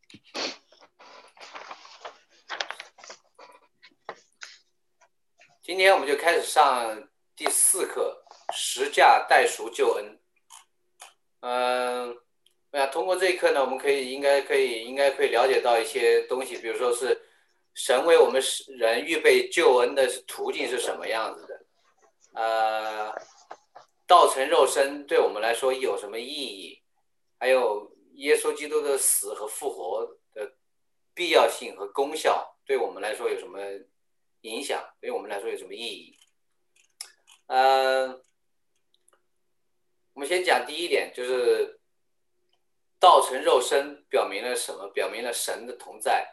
今天我们就开始上第4课十架代赎救恩。我想通过这一课呢，我们应该可以了解到一些东西，比如说是神为我们人预备救恩的途径是什么样子的，道成肉身对我们来说有什么意义，还有耶稣基督的死和复活的必要性和功效对我们来说有什么影响，对我们来说有什么意义。我们先讲第一点，就是道成肉身表明了什么？表明了神的同在。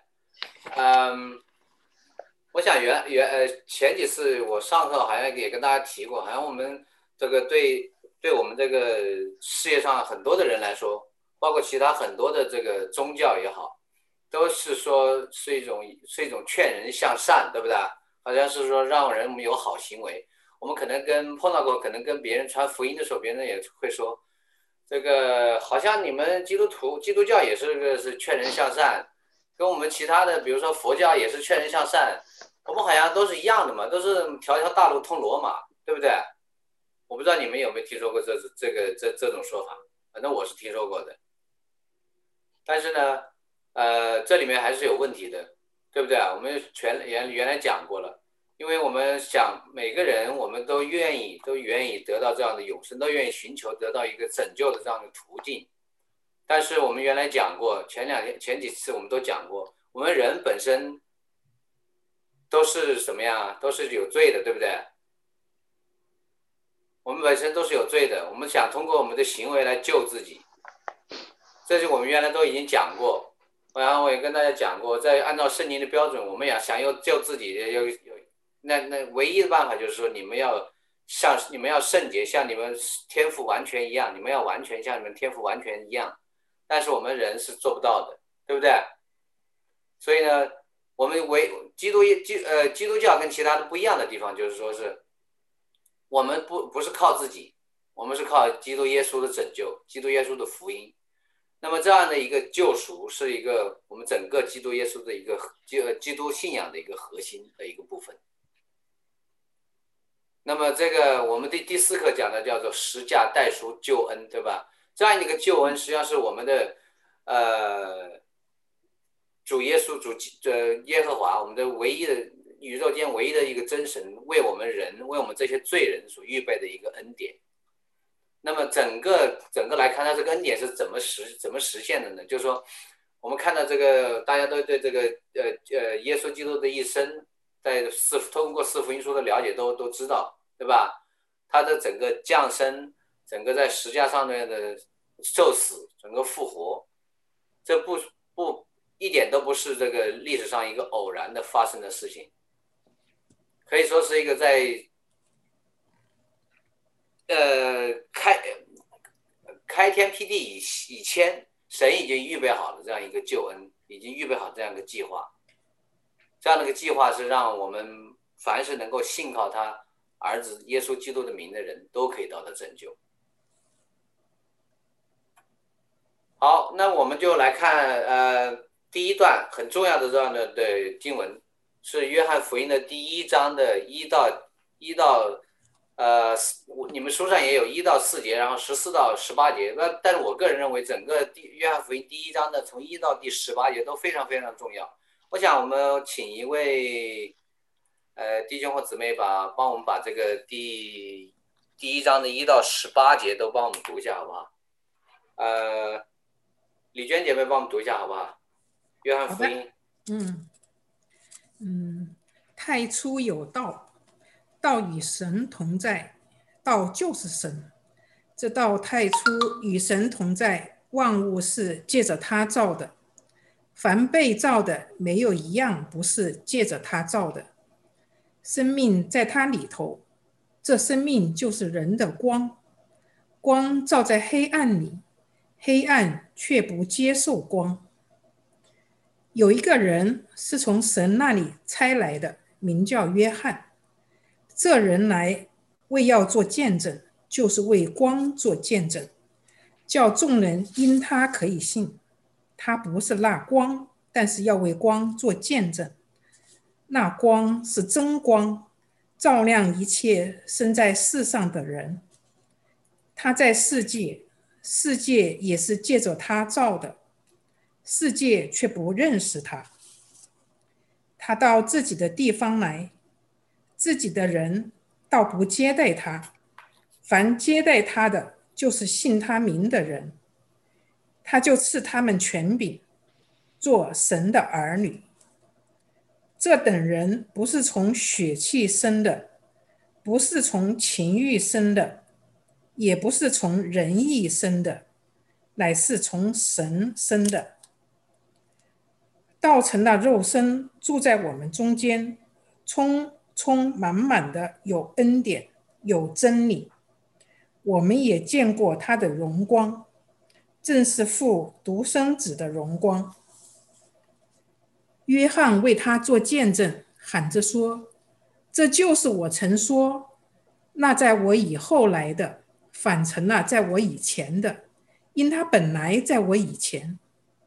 我想前几次我上课好像也跟大家提过，好像我们这个对我们这个世界上很多的人来说，包括其他很多的这个宗教也好，都是说是一种劝人向善，对不对？好像是说让人有好行为。我们可能碰到过，可能跟别人传福音的时候，别人也会说，这个好像你们基督教也是劝人向善，跟我们其他的，比如说佛教也是劝人向善，我们好像都是一样的嘛，都是条条大路通罗马，对不对？我不知道你们有没有听说过这种说法，反正我是听说过的。但是呢，这里面还是有问题的，对不对啊？我们原来讲过了，因为我们想每个人我们都愿意得到这样的永生，都愿意寻求得到一个拯救的这样的途径。但是我们原来讲过，前几次我们都讲过，我们人本身都是什么样？都是有罪的，对不对？我们本身都是有罪的，我们想通过我们的行为来救自己，这是我们原来都已经讲过。然后我也跟大家讲过，在按照圣经的标准，我们想要救自己，那唯一的办法就是说，你们要圣洁，像你们天父完全一样，你们要完全像你们天父完全一样。但是我们人是做不到的，对不对？所以呢，我们基督教跟其他的不一样的地方，就是说是我们不是靠自己，我们是靠基督耶稣的拯救，基督耶稣的福音。那么这样的一个救赎是一个我们整个基督耶稣的一个基督信仰的一个核心的一个部分。那么这个我们第4课讲的叫做十架代赎救恩，对吧？这样一个救恩实际上是我们的主耶稣耶和华，我们的唯一的宇宙间唯一的一个真神，为我们这些罪人所预备的一个恩典。那么整个来看，它这个恩典是怎么实现的呢？就是说，我们看到这个大家都对这个耶稣基督的一生，通过4福音书的了解都知道，对吧？他的整个降生，整个在十字架上面的受死，整个复活，这一点都不是这个历史上一个偶然的发生的事情，可以说是一个在开天辟地以前，神已经预备好了这样一个救恩，已经预备好这样一个计划。这样的一个计划是让我们凡是能够信靠他儿子耶稣基督的名的人都可以得到拯救。好，那我们就来看第一段很重要的这样的经文，是约翰福音的第1章的1到你们书上也有1到4节，然后14到18节。但是我个人认为，整个约翰福音第1章的从1到第18节都非常非常重要。我想我们请一位弟兄或姊妹帮我们把这个第1章的1到18节都帮我们读一下，好不好？李娟姐妹帮我们读一下，好不好？约翰福音。 太初有道，道与神同在，道就是神。这道太初与神同在，万物是借着他造的，凡被造的没有一样不是借着他造的。生命在他里头，这生命就是人的光，光照在黑暗里，黑暗却不接受光。有一个人是从神那里差来的，名叫约翰。这人来为要做见证，就是为光做见证，叫众人因他可以信。 他不是那光，但是要为光做见证。那光是真光，照亮一切生在世上的人。他在世界，世界也是借着他造的，世界却不认识他。他到自己的地方来，自己的人倒不接待他，凡接待他的，就是信他名的人，他就赐他们权柄，做神的儿女。这等人不是从血气生的，不是从情欲生的，也不是从人意生的，乃是从神生的。道成了肉身，住在我们中间，充充满满的有恩典，有真理。我们也见过他的荣光，正是父独生子的荣光。约翰为他做见证，喊着说：这就是我曾说，那在我以后来的，反成了在我以前的，因他本来在我以前。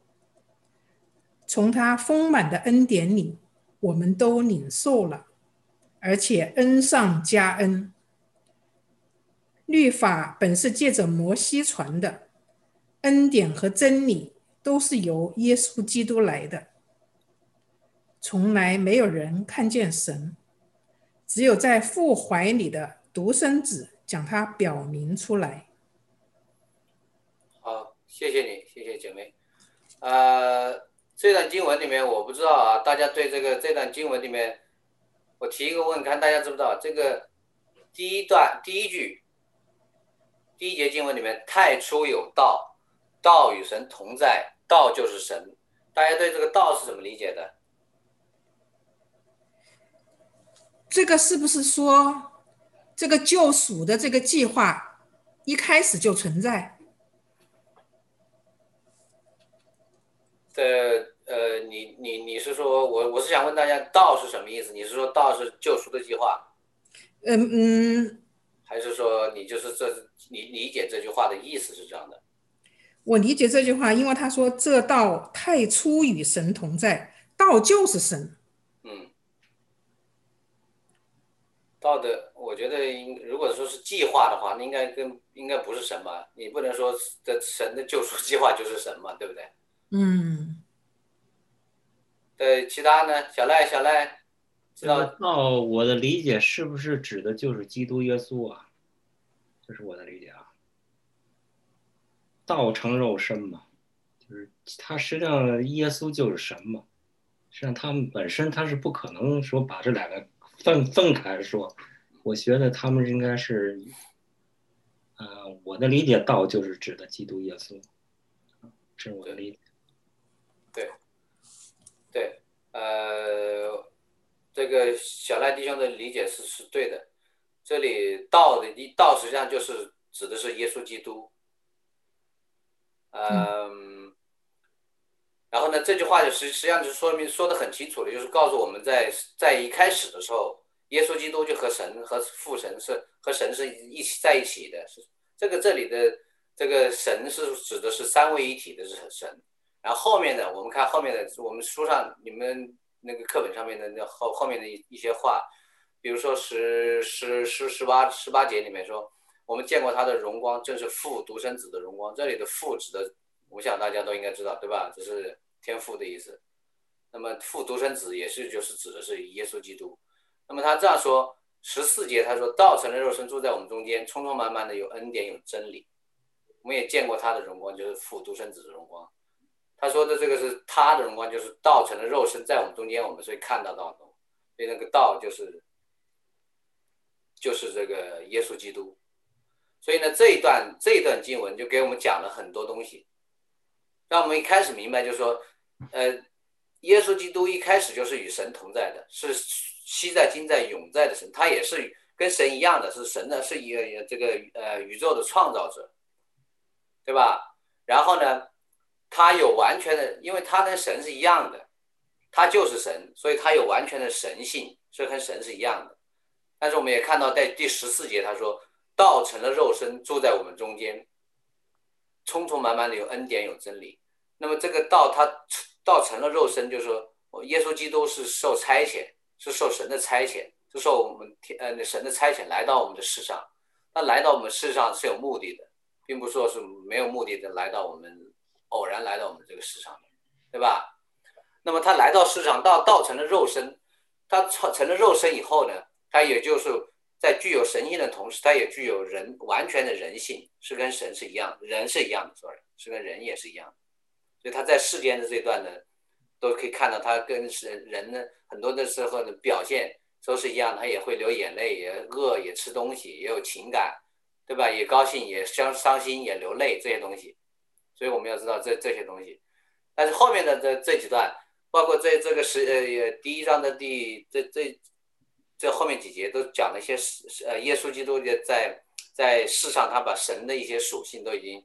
从他丰满的恩典里，我们都领受了，而且恩上加恩。律法本是借着摩西传的，恩典和真理都是由耶稣基督来的。从来没有人看见神，只有在父怀里的独生子将他表明出来。 好，谢谢你，谢谢姐妹。这段经文里面，我不知道啊，大家对这段经文里面，我提一个问，看大家知不知道？这个第一句，第一节经文里面，太初有道，道与神同在，道就是神。大家对这个道是怎么理解的？ 这个是不是说，这个救赎的这个计划一开始就存在？ 你是说我是想问大家，道是什么意思？你是说道是救赎的计划，还是说你就是你理解这句话的意思是这样的？ 我理解这句话，因为他说这道太初与神同在，道就是神。 嗯，道的，我觉得如果说是计划的话，应该不是神吧？你不能说神的救赎计划就是神嘛，对不对？对，其他呢？小赖，知这个道？ 道，我的理解是不是指的就是基督耶稣啊？这是我的理解啊。道成肉身嘛，就是他实际上耶稣就是神嘛。实际上他们本身他是不可能说把这两个分开说。我觉得他们应该是，我的理解道就是指的基督耶稣，这是我的理解。 对，这个小赖弟兄的理解是对的。这里道实际上就是指的是耶稣基督。然后呢，这句话就实际上就说的很清楚了，就是告诉我们在一开始的时候，耶稣基督就和父神是一起在一起的。这里的这个神是指的是三位一体的神。然后后面的我们看后面的我们书上你们那个课本上面的那后面的一些话，比如说十八节里面说，我们见过他的荣光，正是父独生子的荣光。这里的父指的，我想大家都应该知道，对吧？这是天父的意思。那么父独生子就是指的是耶稣基督。那么他这样说，14节他说，道成了肉身住在我们中间，充充满满的有恩典有真理。我们也见过他的荣光，就是父独生子的荣光。他说的这个是他的荣光，就是道成了肉身在我们中间，我们所以看到道，所以那个道就是这个耶稣基督。所以呢，这一段经文就给我们讲了很多东西，让我们一开始明白，就是说，耶稣基督一开始就是与神同在的，是昔在今在永在的神，他也是跟神一样的，是神的，是这个宇宙的创造者，对吧？然后呢，他有完全的，因为他跟神是一样的，他就是神，所以他有完全的神性，所以跟神是一样的。但是我们也看到在第14节他说，道成了肉身住在我们中间，充充满满的有恩典有真理。 那么这个道道成了肉身，就是说耶稣基督是受差遣，是受神的差遣，是受我们神的差遣来到我们的世上。他来到我们世上是有目的的，并不说是没有目的的来到我们偶然来到我们这个世上的，对吧？那么他来到世上，道成了肉身，他成了肉身以后呢，他也就是在具有神性的同时，他也具有完全的人性，是跟神是一样，人是一样的 ，sorry， 是跟人也是一样的。所以他在世间的这段呢，都可以看到他跟人呢很多的时候的表现都是一样，他也会流眼泪，也饿，也吃东西，也有情感，对吧？也高兴，也伤心，也流泪这些东西。所以我们要知道这些东西。但是后面的这几段，包括这个第一章的这后面几节都讲了一些耶稣基督在世上他把神的一些属性都已经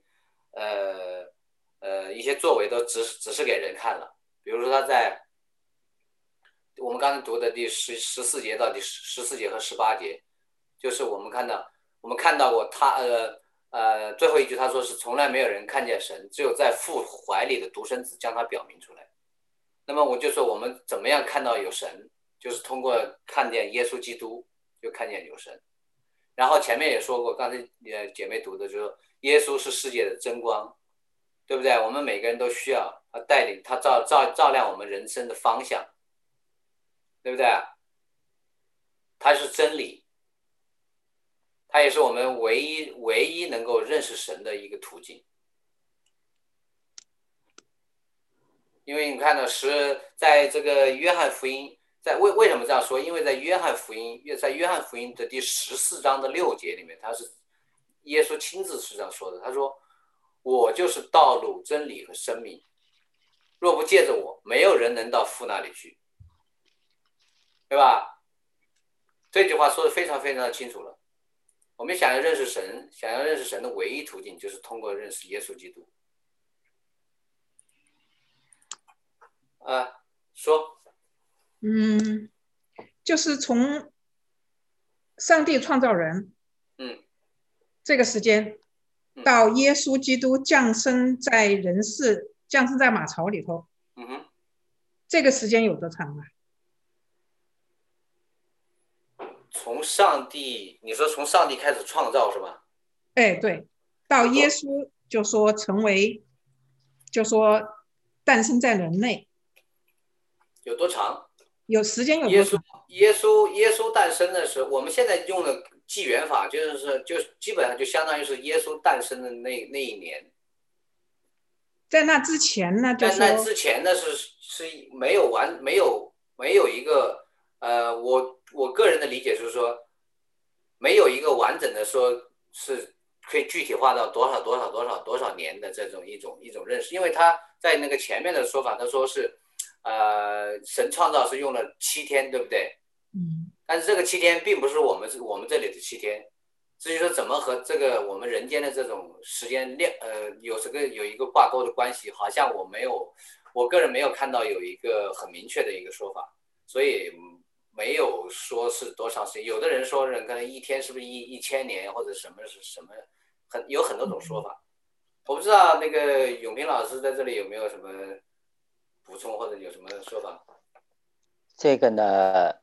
一些作为都指示给人看了。比如说他在我们刚才读的第14节到第14节和18节，就是我们看到过他最后一句他说是从来没有人看见神，只有在父怀里的独生子将他表明出来。那么我就说我们怎么样看到有神，就是通过看见耶稣基督就看见有神。然后前面也说过，刚才姐妹读的就是耶稣是世界的真光，对不对？我们每个人都需要他带领，他照亮我们人生的方向，对不对？他是真理，他也是我们唯一能够认识神的一个途径。因为你看到在这个约翰福音，为什么这样说？因为在约翰福音的第14章的6节里面，他是耶稣亲自是这样说的，他说：“我就是道路、真理和生命，若不借着我，没有人能到父那里去。”对吧？这句话说的非常非常的清楚了。我们想要认识神的唯一途径，就是通过认识耶稣基督。说， 就是从上帝创造人，这个时间到耶稣基督降生在人世，降生在马槽里头，这个时间有多长啊？ 你说从上帝开始创造是吧？ 哎，对，到耶稣就说诞生在人类， 有多长？ 有时间有多长？ 耶稣诞生的时候，我们现在用的纪元法就基本上就相当于是耶稣诞生的那一年。 在那之前呢， 在那之前呢是没有一个我个人的理解就是说，没有一个完整的说是可以具体化到多少年的这种一种认识，因为他在那个前面的说法，他说是神创造是用了7天，对不对？但是这个7天并不是我们这里的7天，至于说怎么和这个我们人间的这种时间量有一个挂钩的关系，好像我个人没有看到有一个很明确的一个说法，所以没有说是多长时间。有的人说可能一天是不是1000年或者什么有很多种说法。我不知道那个永平老师在这里有没有什么补充或者有什么说法？ 这个呢，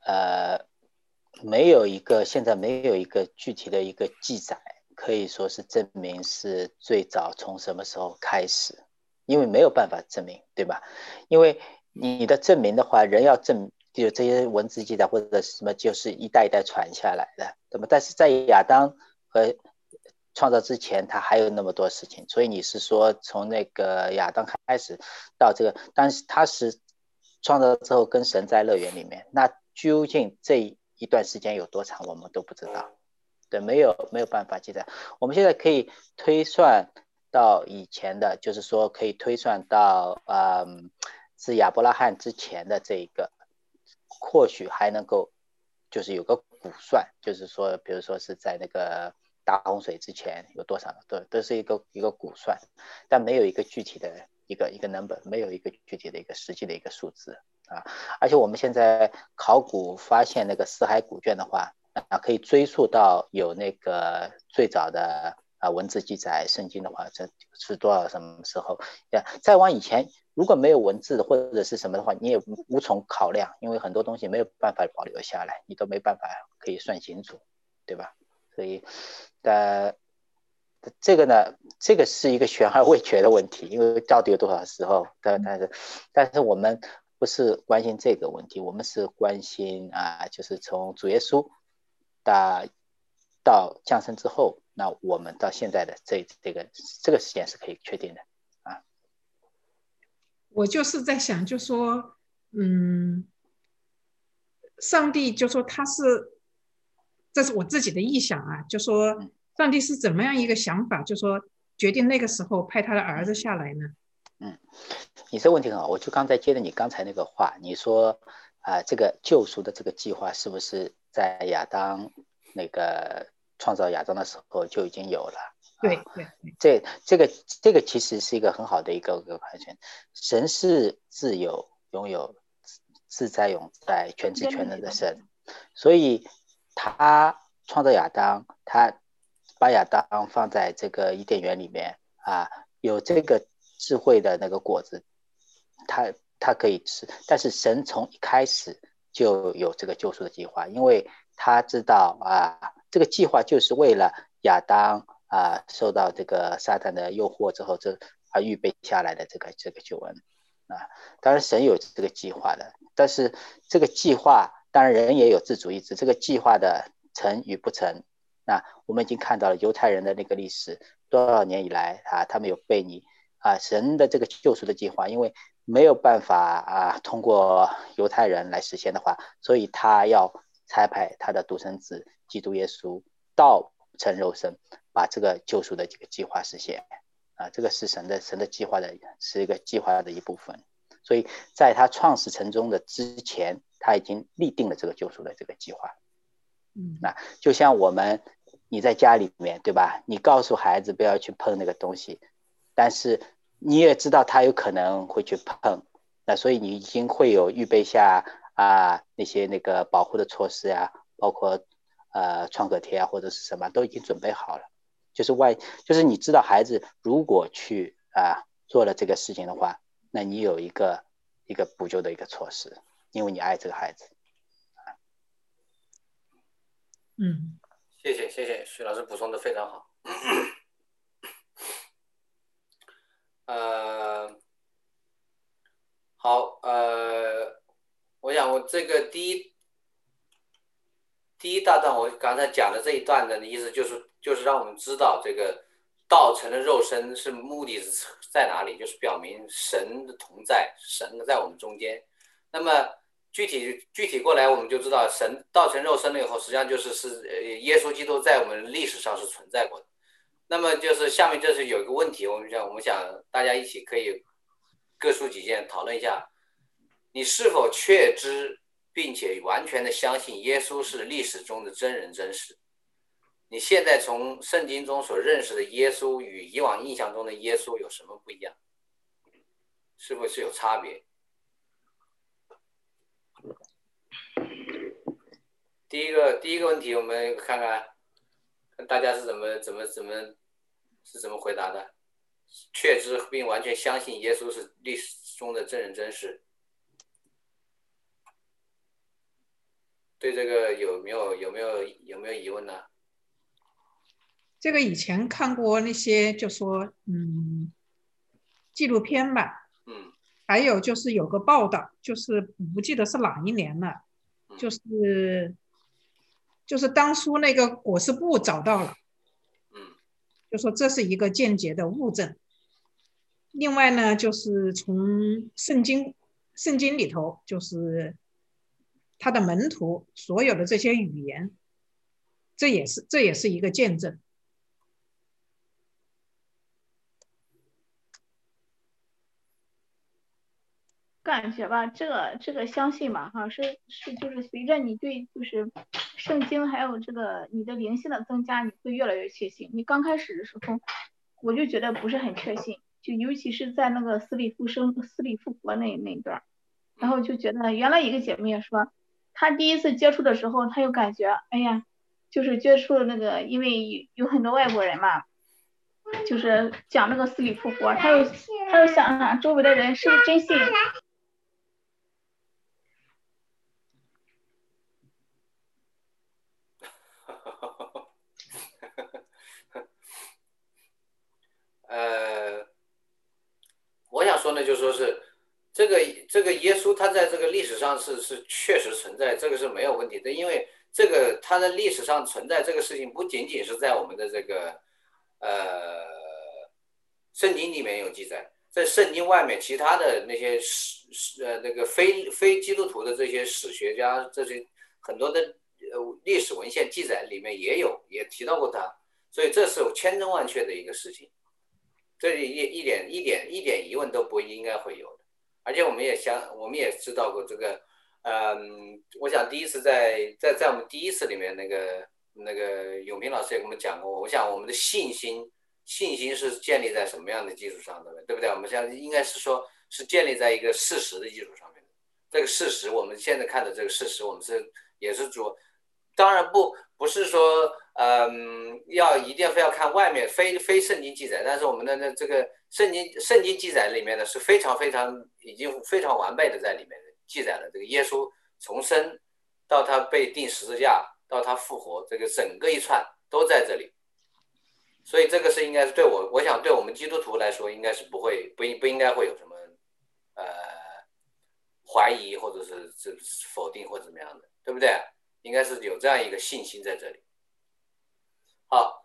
现在没有一个具体的一个记载，可以说是证明是最早从什么时候开始，因为没有办法证明，对吧？因为你的证明的话，人要证，就这些文字记载或者什么，就是一代一代传下来的，对吧？但是在亚当和创造之前，他还有那么多事情，所以你是说从那个亚当开始到这个，但是他是创造之后跟神在乐园里面，那究竟这一段时间有多长，我们都不知道，对，没有办法记载。我们现在可以推算到以前的，就是说可以推算到是亚伯拉罕之前的这一个，或许还能够就是有个估算，就是说比如说是在那个大洪水之前有多少，都是一个估算，但没有一个具体的一个 number， 没有一个具体的一个实际的一个数字啊。而且我们现在考古发现那个死海古卷的话，可以追溯到有那个最早的文字记载圣经的话，这是多少什么时候？再往以前，如果没有文字或者是什么的话，你也无从考量，因为很多东西没有办法保留下来，你都没办法可以算清楚，对吧？所以，这个呢，这个是一个悬而未决的问题，因为到底有多少时候？但是我们不是关心这个问题，我们是关心就是从主耶稣到降生之后，那我们到现在的这个时间是可以确定的啊。 我就是在想，就说，上帝就说他是，这是我自己的臆想啊，就说上帝是怎么样一个想法，就说决定那个时候派他的儿子下来呢？ 你这个问题很好，我就刚才接着你刚才那个话，你说这个救赎的这个计划是不是在亚当那个创造亚当的时候就已经有了？ 对对， 这个其实是一个很好的一个判权。神是自由、拥有、自在、永在、全知全能的神，所以他创造亚当，他把亚当放在这个伊甸园里面有这个智慧的那个果子，他可以吃，但是神从一开始就有这个救赎的计划，因为他知道这个计划就是为了亚当受到这个撒旦的诱惑之后，预备下来的这个救恩当然神有这个计划的，但是这个计划当然人也有自主意志，这个计划的成与不成，那我们已经看到了犹太人的那个历史，多少年以来他们有背逆神的这个救赎的计划，因为没有办法通过犹太人来实现的话，所以他要差派他的独生子基督耶稣道成肉身，把这个救赎的这个计划实现这个是神的计划的，是一个计划的一部分。所以在他创始成终的之前，他已经立定了这个救赎的这个计划。那就像你在家里面，对吧？你告诉孩子不要去碰那个东西，但是你也知道他有可能会去碰，那所以你已经会有预备下那些那个保护的措施包括创可贴或者是什么都已经准备好了。就是你知道孩子如果去做了这个事情的话，那你有一个补救的一个措施，因为你爱这个孩子。 谢谢徐老师补充的非常好。好，我想我这个第一大段，我刚才讲的这一段的意思就是让我们知道这个道成了肉身是目的是在哪里，就是表明神的同在，神在我们中间。那么具体过来，我们就知道神道成肉身了以后，实际上是耶稣基督在我们历史上是存在过的。那么就是下面就是有一个问题，我们想大家一起可以各抒己见讨论一下，你是否确知并且完全的相信耶稣是历史中的真人真事？你现在从圣经中所认识的耶稣与以往印象中的耶稣有什么不一样？是不是有差别？第一个问题，我们看看大家是怎么回答的？确知并完全相信耶稣是历史中的真人真事。对这个有没有疑问呢？ 这个以前看过那些就说纪录片吧，还有就是有个报道，就是不记得是哪一年了，就是当初那个裹尸布找到了，就说这是一个间接的物证。另外呢，就是从圣经里头，就是他的门徒所有的这些语言，这也是一个见证。 感觉吧，这个相信吧，就是随着你对就是圣经还有这个你的灵性的增加，你会越来越确信。你刚开始的时候，我就觉得不是很确信，就尤其是在那个死里复活那一段，然后就觉得原来一个姐妹也说，她第一次接触的时候，她又感觉哎呀，就是接触那个，因为有很多外国人嘛， 就是讲那个死里复活，他又想想周围的人是不是真信。 我想说呢，就说是这个耶稣他在这个历史上是确实存在，这个是没有问题的，因为这个他在历史上存在这个事情不仅仅是在我们的这个圣经里面有记载，在圣经外面其他的那些那个非基督徒的这些史学家，这些很多的历史文献记载里面也提到过他，所以这是有千真万确的一个事情。这里一点疑问都不应该会有的，而且我们也知道过这个，我想第一次在我们第一次里面那个永平老师也跟我们讲过，我想我们的信心是建立在什么样的基础上的，对不对？我们现在应该是说是建立在一个事实的基础上面的，这个事实我们现在看的这个事实，我们也是主，当然不是说要一定非要看外面非圣经记载，但是我们的这个圣经记载里面呢是非常已经非常完备的在里面记载了这个耶稣从生到他被钉十字架到他复活，这个整个一串都在这里，所以这个是应该是我想对我们基督徒来说应该是不应该会有什么怀疑或者是否定或者怎么样的，对不对？应该是有这样一个信心在这里。好，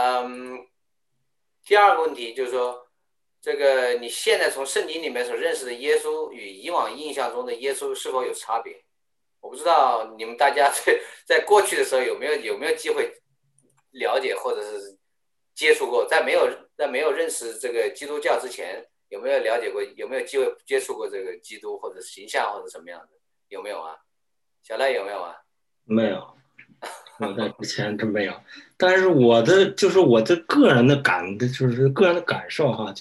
第二个问题就是说，这个你现在从圣经里面所认识的耶稣与以往印象中的耶稣是否有差别？我不知道你们大家在过去的时候有没有机会了解或者是接触过，在没有认识这个基督教之前，有没有了解过，有没有机会接触过这个基督或者形象或者什么样的？有没有啊？小赖有没有啊？ 没有，我在之前真没有。但是我的个人的个人的感受哈，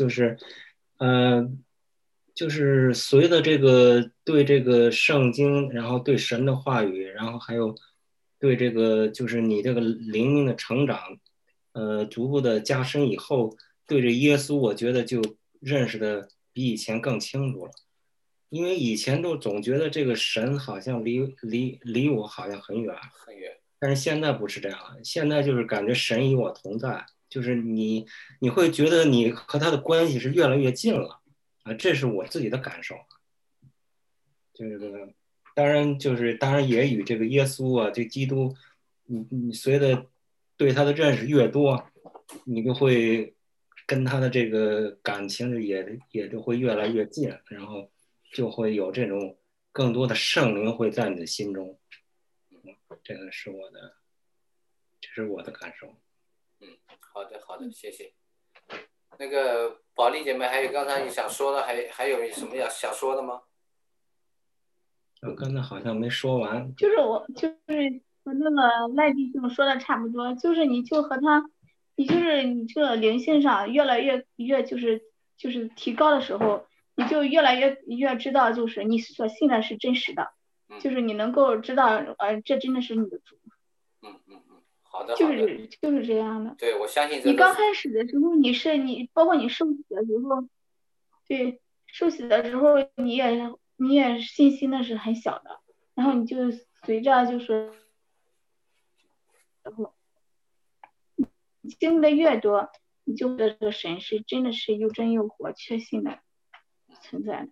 就是随着这个对这个圣经，然后对神的话语，然后还有对这个就是你这个灵命的成长，逐步的加深以后，对这耶稣，我觉得就认识的比以前更清楚了。因为以前都总觉得这个神好像离我好像很远， 很远。 但是现在不是这样了，现在就是感觉神与我同在，就是你会觉得你和他的关系是越来越近了啊，这是我自己的感受。这个当然也与这个耶稣啊，这基督，你随着对他的认识越多，你就会跟他的这个感情也就会越来越近，然后就会有这种更多的圣灵会在你的心中。这是我的感受。 好的，谢谢。那个保利姐妹，还有刚才你想说的，还有什么想说的吗？ 我刚才好像没说完。 就是和那个赖弟兄说的差不多，就是你这个灵性上越来越就是提高的时候，你就越来越知道，就是你所信的是真实的，就是你能够知道，这真的是你的主。 好的。 就是这样的。 对，我相信你刚开始的时候，包括你受洗的时候，对，受洗的时候你也信心那是很小的，然后你就随着就是然后经历的越多，你就觉得这个神是真的是又真又活、确信的存在的。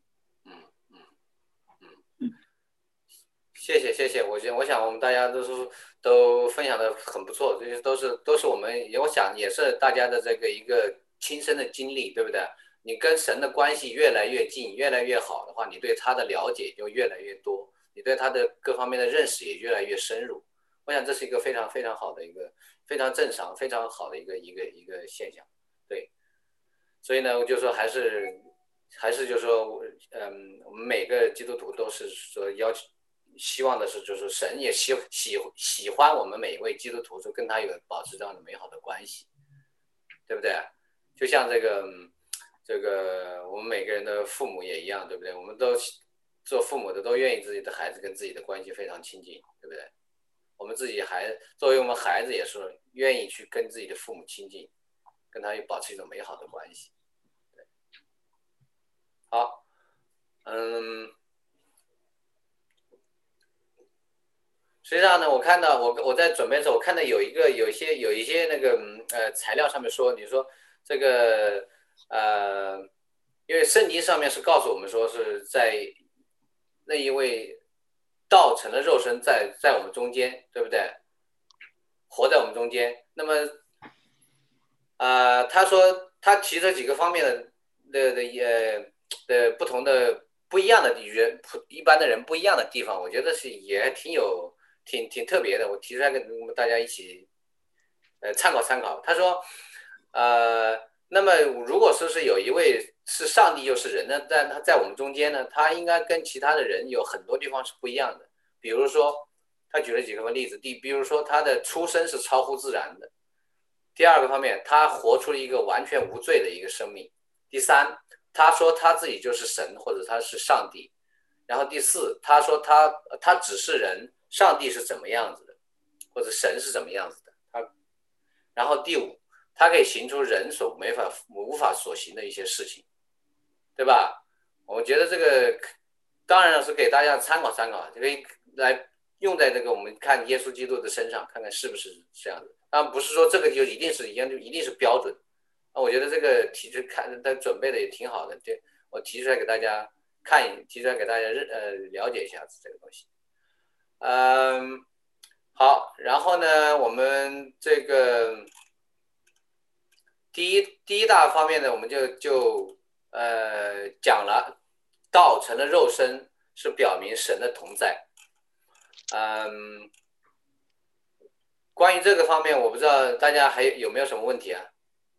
谢谢，我想我们大家都分享的很不错，这些都是我们，我想也是大家的这个一个亲身的经历，对不对？你跟神的关系越来越近，越来越好的话，你对他的了解就越来越多，你对他的各方面的认识也越来越深入。我想这是一个非常好的一个非常正常、非常好的一个现象，对。所以呢，我就说还是就说，我们每个基督徒都是说希望的是，就是神也喜欢我们每一位基督徒，就跟他保持这样的美好的关系，对不对？就像这个我们每个人的父母也一样，对不对？我们都做父母的都愿意自己的孩子跟自己的关系非常亲近，对不对？我们自己作为我们孩子也是愿意去跟自己的父母亲近， 跟他保持一种美好的关系。对，好，实际上呢，我看到我在准备的时候，我看到有一些那个材料上面说，你说这个因为圣经上面是告诉我们说是在那一位道成了肉身在我们中间，对不对？活在我们中间。那么他说他提出几个方面的不同的不一样的一般的人不一样的地方，我觉得也挺特别的。我提出来跟大家一起参考参考。他说那么如果说是有一位是上帝又是人呢，但他在我们中间呢，他应该跟其他的人有很多地方是不一样的。比如说他举了几个例子，比如说他的出生是超乎自然的。第二个方面，他活出了一个完全无罪的一个生命。第三，他说他自己就是神或者他是上帝。然后第四，他说他只是人，上帝是怎么样子的，或者神是怎么样子的。然后第五，他可以行出人所无法所行的一些事情，对吧？我觉得这个当然是给大家参考参考，可以来用在这个我们看耶稣基督的身上，看看是不是这样子。当然不是说这个就一定是标准。我觉得这个他准备的也挺好的，我提出来给大家提出来给大家了解一下这个东西。好，然后呢，我们这个第一大方面呢，我们就讲了，道成了肉身是表明神的同在。关于这个方面，我不知道大家还有没有什么问题啊？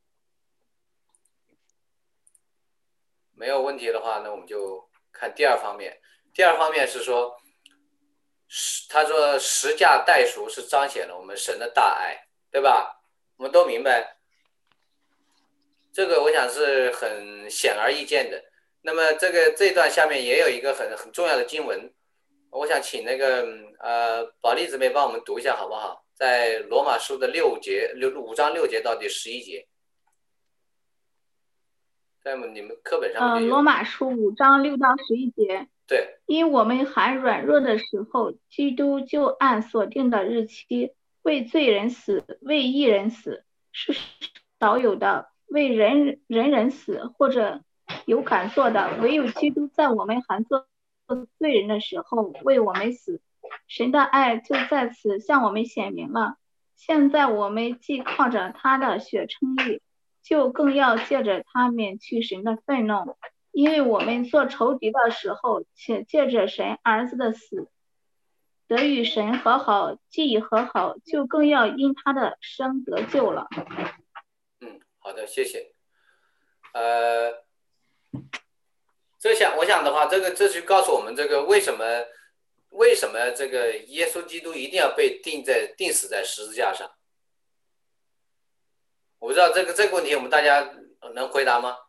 没有问题的话，那我们就看第二方面。第二方面是说，他说十架代赎是彰显了我们神的大爱，对吧？我们都明白，这个我想是很显而易见的。那么这段下面也有一个很重要的经文，我想请那个宝莉姊妹帮我们读一下好不好？在罗马书的5章6节到第11节。在你们课本上面罗马书5章6到11节。 对。 因我们还软弱的时候，基督就按所定的日期为罪人死，为义人死，是少有的；为人死，或者有敢做的，唯有基督在我们还做罪人的时候为我们死。神的爱就在此向我们显明了。现在我们既靠着他的血称义，就更要借着他免去神的愤怒，因为我们做仇敌的时候，且借着神儿子的死得与神和好，既已和好，就更要因他的生得救了。 好的，谢谢。我想的话，这就告诉我们这个为什么这个耶稣基督一定要被钉死在十字架上？我不知道这个问题我们大家能回答吗？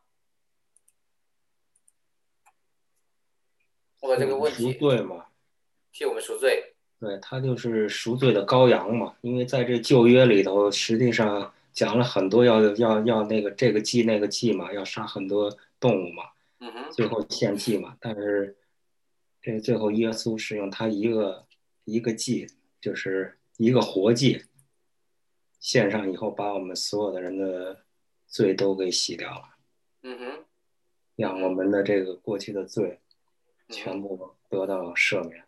我把这个问题赎罪嘛， 替我们赎罪。 对，他就是赎罪的羔羊嘛。因为在这旧约里头，实际上讲了很多要那个这个祭那个祭嘛，要杀很多动物嘛，最后献祭嘛。但是这最后耶稣是用他一个祭，就是一个活祭，献上以后，把我们所有的人的罪都给洗掉了。让我们的这个过去的罪全部得到赦免。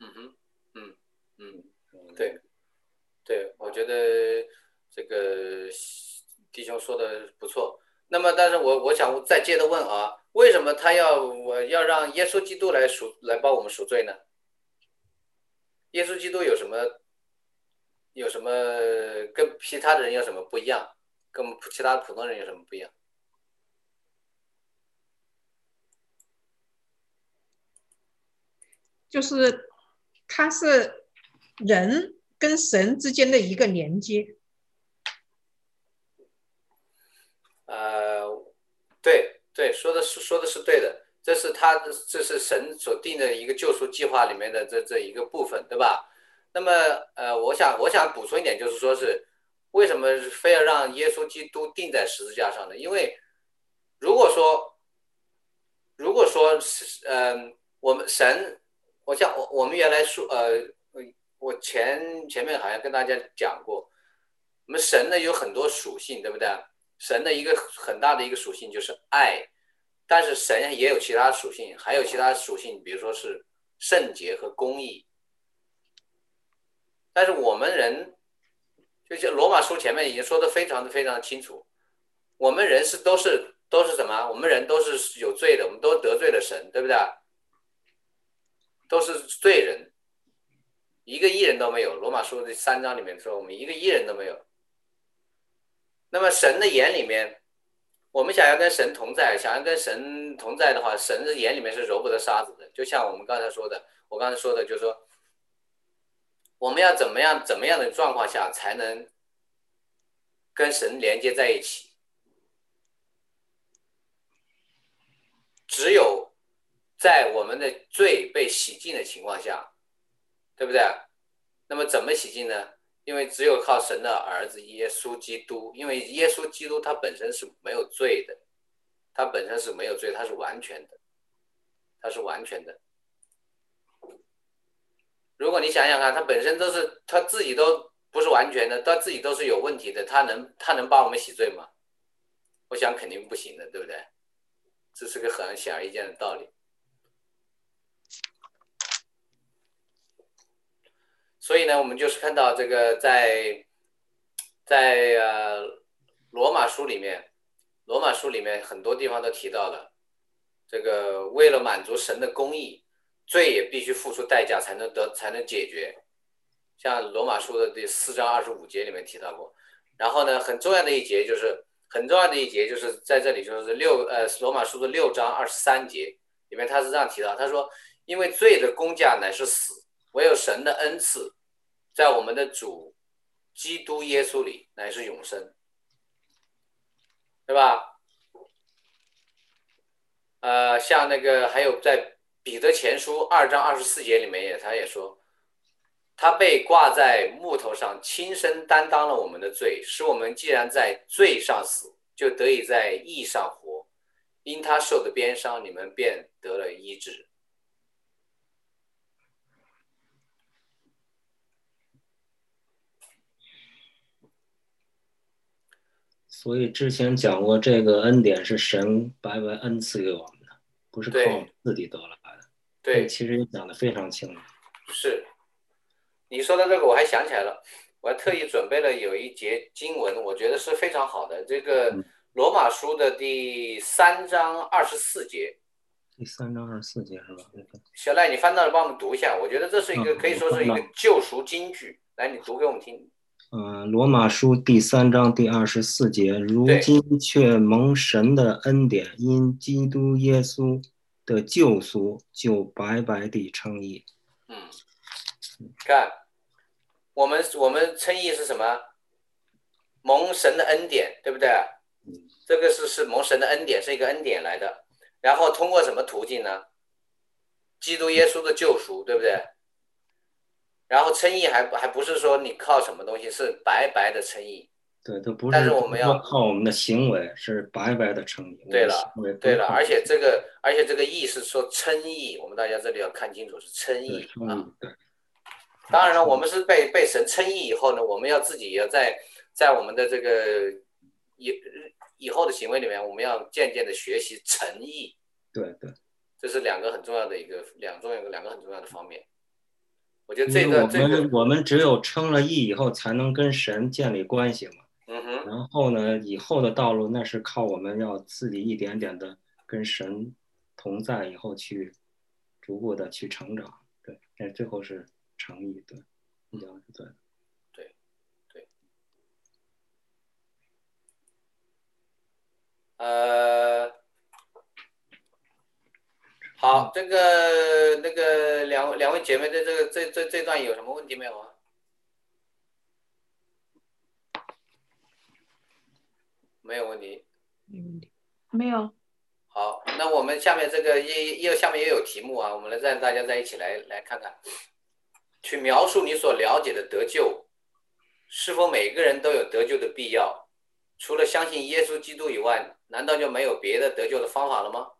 对，我觉得这个弟兄说的不错。那么，但是我想再接着问啊，为什么他要让耶稣基督来帮我们赎罪呢？耶稣基督有什么跟其他的人有什么不一样？跟其他普通人有什么不一样？ 就是他是人跟神之间的一个连接。 对，说的是对的，这是神所定的一个救赎计划里面的这一个部分，对吧？那么我想补充一点，就是说是为什么非要让耶稣基督钉在十字架上呢？因为如果说我们神，我们原来说我前面好像跟大家讲过，我们神呢有很多属性，对不对？神的一个很大的一个属性就是爱，但是神也有其他属性，还有其他属性，比如说是圣洁和公义。但是我们人，就像罗马书前面已经说的非常的清楚，我们人都是什么？我们人都是有罪的，我们都得罪了神，对不对？都是罪人，一个义人都没有。罗马书的3章里面说，我们一个义人都没有。那么神的眼里面，我们想要跟神同在的话，神的眼里面是揉不得沙子的。就像我刚才说的就是说，我们要怎么样的状况下才能跟神连接在一起？只有在我们的罪被洗净的情况下，对不对？那么怎么洗净呢？因为只有靠神的儿子耶稣基督，因为耶稣基督他本身是没有罪的，他本身是没有罪，他是完全的，如果你想想看，他本身他自己都不是完全的，他自己都是有问题的，他能帮我们洗罪吗？我想肯定不行的，对不对？这是个很显而易见的道理。所以呢，我们就是看到这个在罗马书里面很多地方都提到了，这个为了满足神的公义，罪也必须付出代价才能解决。像罗马书的第4章25节里面提到过。然后呢，很重要的一节就是在这里，就是罗马书的6章23节里面，他是这样提到，他说，因为罪的工价乃是死，唯有神的恩赐在我们的主基督耶稣里乃是永生，对吧？像那个还有在彼得前书2章24节里面他也说，他被挂在木头上，亲身担当了我们的罪，使我们既然在罪上死，就得以在义上活。因他受的鞭伤，你们便得了医治。 所以之前讲过，这个恩典是神白白恩赐给我们的，不是靠我们自己得来的。 对， 其实也讲得非常清楚。 是，你说的这个我还想起来了，我还特意准备了有一节经文，我觉得是非常好的。这个罗马书的第3章24节。 第3章24节是吧？ 小赖，你翻到了，帮我们读一下。我觉得这是一个可以说是一个救赎金句。来，你读给我们听。 罗马书第3章第24节，如今却蒙神的恩典，因基督耶稣的救赎，就白白地称义。 看，我们称义是什么？蒙神的恩典，对不对？这个是蒙神的恩典，是一个恩典来的。然后通过什么途径呢？基督耶稣的救赎，对不对？然后称义还不是说你靠什么东西，是白白的称义。 对，它不是， 但是我们要靠我们的行为，是白白的称义。 对了，而且这个义是说称义，我们大家这里要看清楚，是称义啊。 对。 当然了，我们是被神称义以后呢，我们要自己要在我们的这个以后的行为里面，我们要渐渐的学习诚义。 对对， 这是两个很重要的两个很重要的方面。我觉得我们只有称了义以后，才能跟神建立关系嘛。然后呢，以后的道路那是靠我们要自己一点点的跟神同在以后去逐步的去成长。对，那最后是诚意。对，你讲的是对的。 好，那个两位姐妹的这段有什么问题没有啊？没有问题。 没有。 好，那我们下面这个下面也有题目啊，我们让大家在一起来看看，去描述你所了解的得救是否每个人都有得救的必要？除了相信耶稣基督以外，难道就没有别的得救的方法了吗？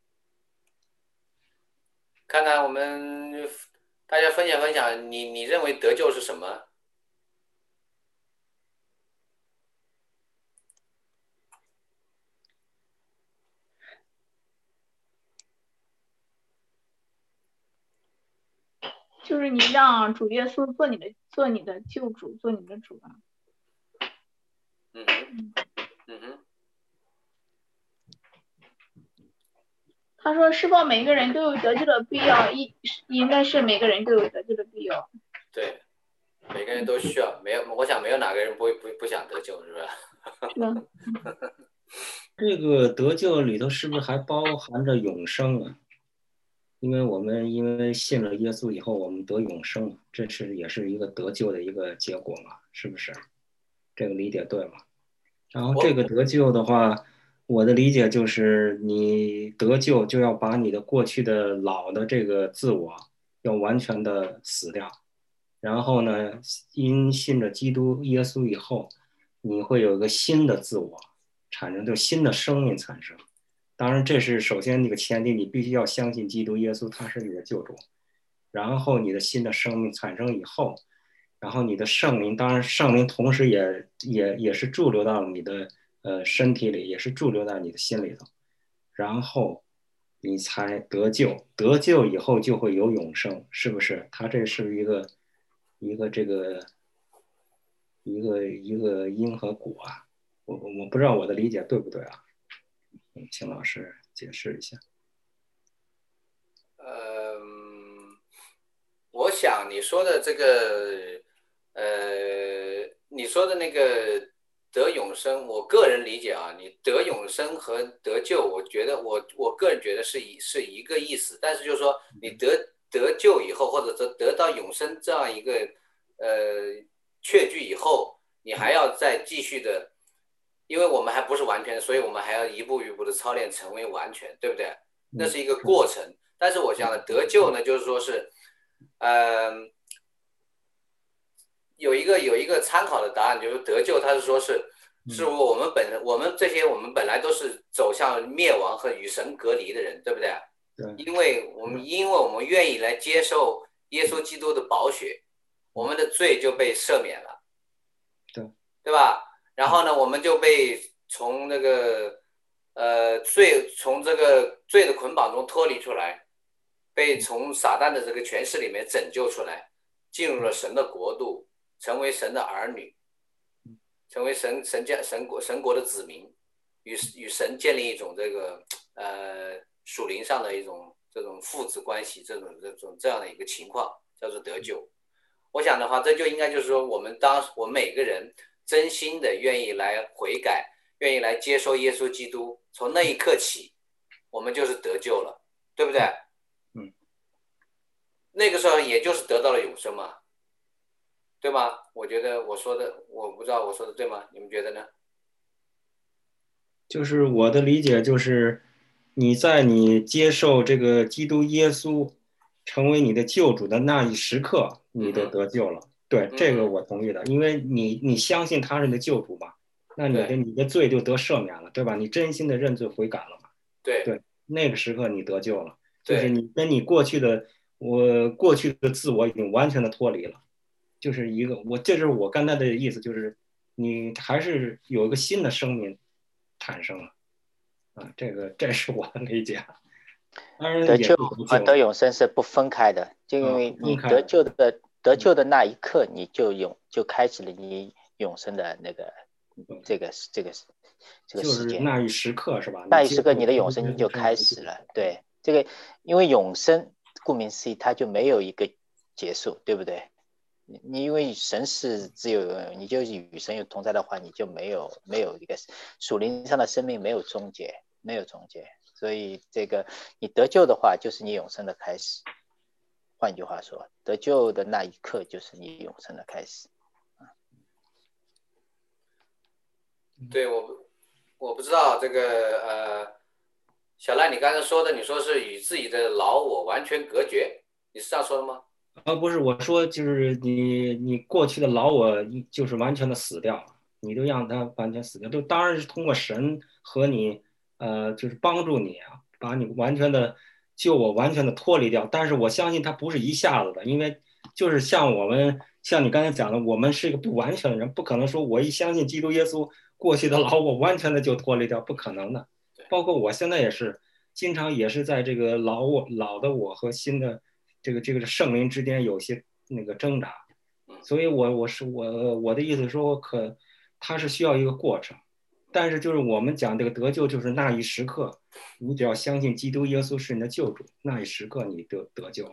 看看我们大家分享分享，你认为得救是什么？ 就是你让主耶稣做你的救主，做你的主啊。 嗯哼，嗯哼。 他说：“是否每个人都有得救的必要？应该是每个人都有得救的必要。 对，每个人都需要，没有，我想没有哪个人不想得救，是吧？ 是吧？ 这个得救里头是不是还包含着永生啊？因为我们因为信了耶稣以后，我们得永生嘛，这也是一个得救的一个结果嘛，是不是？这个理解对吗？然后这个得救的话，我的理解就是你得救就要把你的过去的老的这个自我要完全的死掉，然后呢，因信着基督耶稣以后，你会有一个新的自我产生，就新的生命产生。当然，这是首先那个前提，你必须要相信基督耶稣，他是你的救主。然后你的新的生命产生以后，然后你的圣灵，当然圣灵同时也是驻留到你的身体里，也是驻留在你的心里头。然后你才得救，得救以后就会有永生，是不是？它这是一个这个一个因和果啊。我不知道我的理解对不对啊？请老师解释一下。 我想你说的这个，你说的那个得永生，我个人理解啊，你得永生和得救，我觉得我个人觉得是一个意思，但是就是说你得救以后，或者得到永生这样一个确据以后，你还要再继续的，因为我们还不是完全，所以我们还要一步一步的操练成为完全，对不对？那是一个过程。但是我想的得救呢，就是说是，有一个参考的答案，就是得救，它是说是我们本来都是走向灭亡和与神隔离的人，对不对？ 对。 因为我们愿意来接受耶稣基督的宝血，我们的罪就被赦免了，对吧？然后呢，我们就被从那个从这个罪的捆绑中脱离出来，被从撒旦的这个权势里面拯救出来，进入了神的国度，成为神的儿女，成为神国的子民，与神建立一种这个属灵上的一种这种父子关系，这样的一个情况叫做得救。我想的话，这就应该就是说，我们每个人真心的愿意来悔改，愿意来接受耶稣基督，从那一刻起，我们就是得救了，对不对？那个时候也就是得到了永生嘛，对吗？我觉得我不知道我说的对吗？你们觉得呢？ 就是我的理解就是，你在你接受这个基督耶稣成为你的救主的那一时刻，你就得救了。对，这个我同意的，因为你相信他是你的救主嘛，那你的罪就得赦免了，对吧？你真心的认罪悔改了嘛？对，那个时刻你得救了，就是你跟你过去的自我已经完全的脱离了，就是这就是我刚才的意思，就是你还是有一个新的生命产生了啊，这是我的理解。当然得救和得永生是不分开的，就因为你得救的那一刻，你就开始了你永生的那个这个时间， 就是那一时刻是吧？ 那一时刻你的永生就开始了。对，这个因为永生顾名思义，它就没有一个结束，对不对？你因为神是自由永远，你就与神有同在的话，你就没有一个属灵上的生命没有终结，所以这个你得救的话，就是你永生的开始。换句话说，得救的那一刻就是你永生的开始。 对，我不知道这个小赖，你刚才说的，你说是与自己的老我完全隔绝，你是这样说的吗？ 不是，我说就是你过去的老我就是完全的死掉了，你就让它完全死掉，就当然是通过神和你就是帮助你啊，把你完全的救我完全的脱离掉。但是我相信它不是一下子的，因为就是像你刚才讲的，我们是一个不完全的人，不可能说我一相信基督耶稣，过去的老我完全的就脱离掉，不可能的。包括我现在也是，经常也是在这个老的我和新的这个圣灵之间有些那个挣扎，所以我的意思说它是需要一个过程，但是就是我们讲这个得救，就是那一时刻，你只要相信基督耶稣是你的救主，那一时刻你得救了。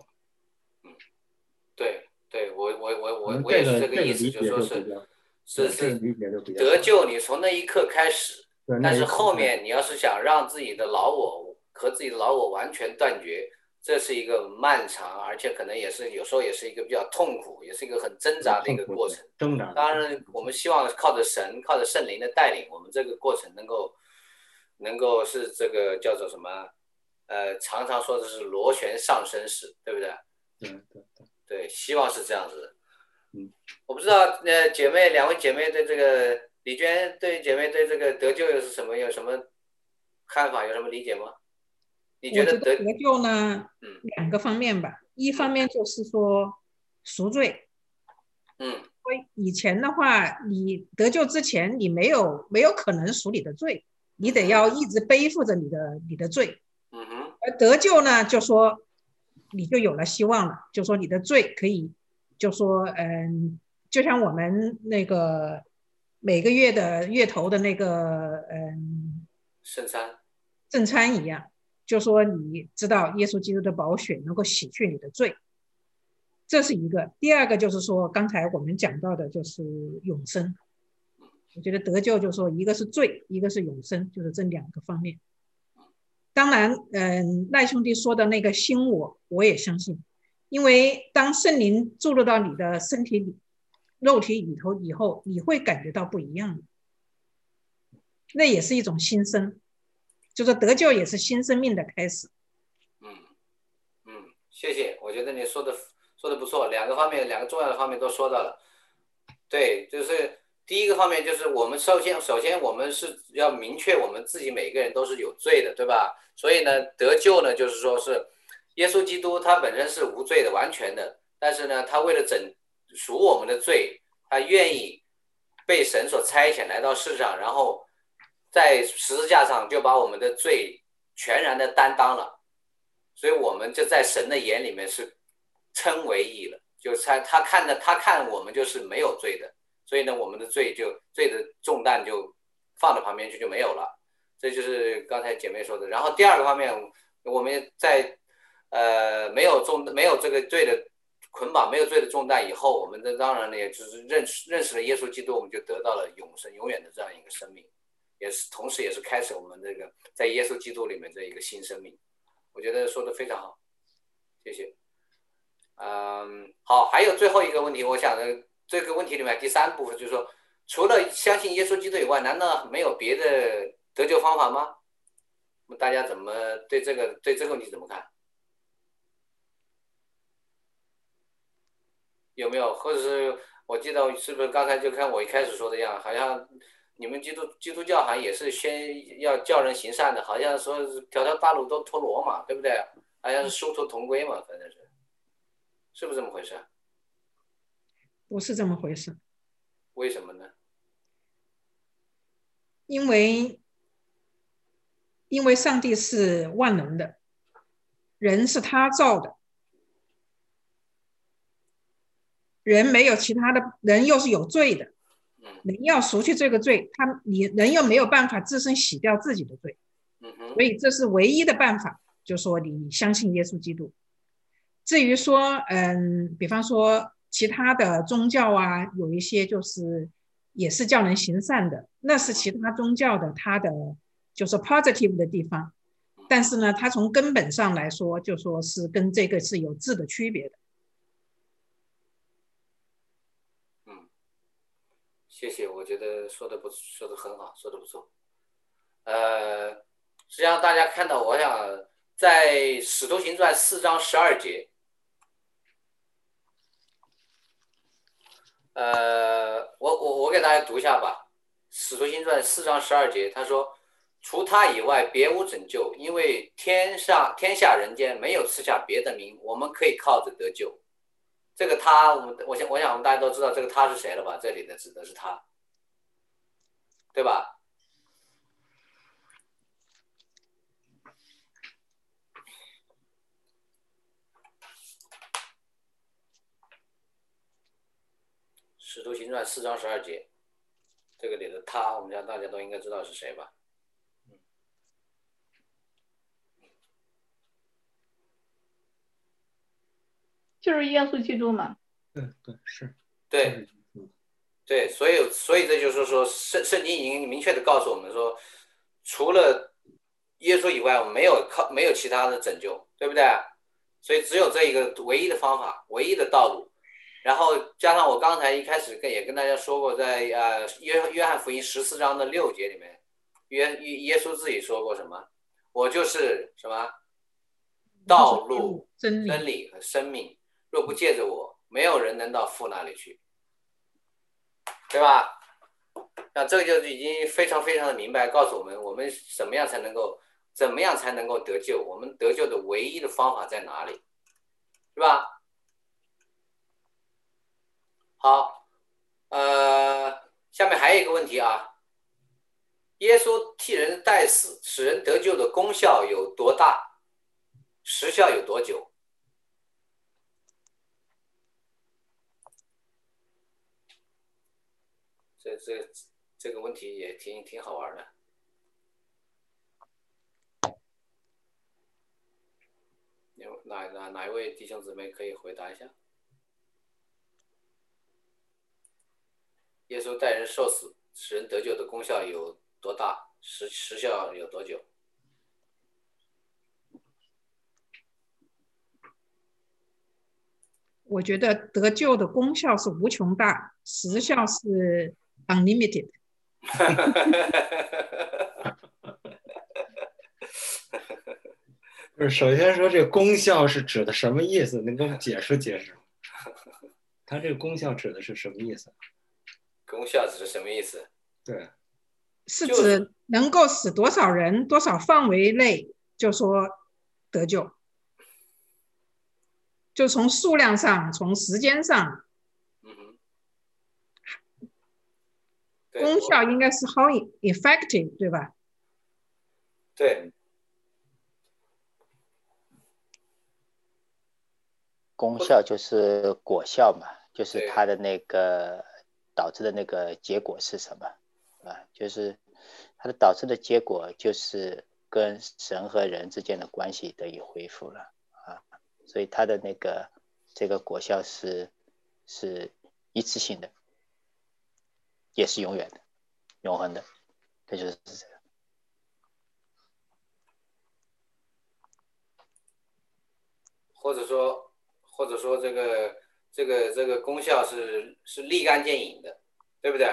对对，我也是这个这个意思， 理解就说就比较，这个是理解就比较好。 得救，你从那一刻开始， 对，那但是一刻后面你要是想让自己的老我和自己的老我完全断绝，这是一个漫长，而且可能也是有时候也是一个比较痛苦，也是一个很挣扎的一个过程。 挣扎。 当然，我们希望靠着神，靠着圣灵的带领，我们这个过程能够是这个叫做什么？常常说的是螺旋上升式，对不对？对，希望是这样子的。我不知道，两位姐妹对这个李娟对姐妹对这个得救有什么看法，有什么理解吗？你觉得得救呢，两个方面吧。一方面就是说赎罪，以前的话，你得救之前，你没有可能赎你的罪，你得要一直背负着你的罪。而得救呢，就说你就有了希望了，就说你的罪可以，就说就像我们那个每个月的月头的那个圣餐一样，就说你知道耶稣基督的宝血能够洗去你的罪，这是一个。第二个就是说刚才我们讲到的就是永生，我觉得得救就是说一个是罪，一个是永生，就是这两个方面。当然赖兄弟说的那个新我也相信，因为当圣灵注入到你的身体里肉体里头以后，你会感觉到不一样的，那也是一种新生，就是得救也是新生命的开始。 谢谢，我觉得你说的不错，两个重要的方面都说到了。对，就是第一个方面就是我们首先我们是要明确我们自己每个人都是有罪的，对吧？所以呢，得救呢就是说是耶稣基督他本身是无罪的、完全的，但是呢，他为了整赎我们的罪，他愿意被神所差遣来到世上，然后在十字架上就把我们的罪全然的担当了，所以我们就在神的眼里面是称为义了，就是他看我们就是没有罪的，所以呢，我们的罪的重担就放到旁边去就没有了。这就是刚才姐妹说的。然后第二个方面，我们在没有这个罪的捆绑，没有罪的重担以后，我们当然呢，也就是认识了耶稣基督，我们就得到了永生永远的这样一个生命，也是同时也是开始我们这个在耶稣基督里面的一个新生命。我觉得说的非常好，谢谢。好，还有最后一个问题，我想这个问题里面第三部分就是说，除了相信耶稣基督以外，难道没有别的得救方法吗？大家怎么对这个问题怎么看？有没有？或者是我记得是不是刚才就看我一开始说的样，好像你们基督教好像也是先要叫人行善的，好像说条条大路都陀螺嘛，对不对？好像是殊途同归嘛，反正是不是这么回事？ 不是这么回事。 为什么呢？ 因为上帝是万能的，人是他造的，人没有其他的，人又是有罪的，人要赎去这个罪，人又没有办法自身洗掉自己的罪，所以这是唯一的办法，就说你相信耶稣基督。至于说比方说其他的宗教啊，有一些就是也是叫人行善的，那是其他宗教的它的就是 positive 的地方，但是呢，它从根本上来说，就说是跟这个是有质的区别的。 谢谢，我觉得说的很好，说的不错。实际上大家看到，我想在《使徒行传》4章12节， 我给大家读一下吧，《使徒行传》4章12节，他说：除他以外，别无拯救，因为天下人间没有赐下别的名，我们可以靠着得救。这个他，我想我们大家都知道这个他是谁了吧？这里的指的是他，对吧？《使徒行传》4章12节，这个里的他，我们大家都应该知道是谁吧？ 就是耶稣基督嘛。 对对是。 对对，所以这就是说，圣经已经明确的告诉我们说，除了耶稣以外，我们没有其他的拯救，对不对？所以只有这一个唯一的方法，唯一的道路。然后加上我刚才一开始也跟大家说过，在约翰福音14章6节里面，耶稣自己说过什么？我就是什么道路、真理和生命，若不借着我，没有人能到父那里去，对吧？那这个就已经非常非常的明白，告诉我们怎么样才能够得救，我们得救的唯一的方法在哪里，是吧？好，下面还有一个问题啊，耶稣替人代死，使人得救的功效有多大？时效有多久？这个问题也挺好玩的。有哪一位弟兄姊妹可以回答一下？耶稣代人受死，使人得救的功效有多大？时效有多久？ 我觉得得救的功效是无穷大，时效是 unlimited。 就是首先说这个功效是指的什么意思？能给我们解释解释吗？它这个功效指的是什么意思？ 功效指的什么意思？ 对， 是指能够使多少人、多少范围内就说得救，就从数量上、从时间上，功效应该是 how effective， 对吧？ 对。 功效就是果效嘛，就是它的那个导致的那个结果是什么啊？就是它的导致的结果就是跟神和人之间的关系得以恢复了啊，所以它的那个这个果效是一次性的，也是永远的、永恒的，这就是这个。 或者说这个功效是立竿见影的，对不对？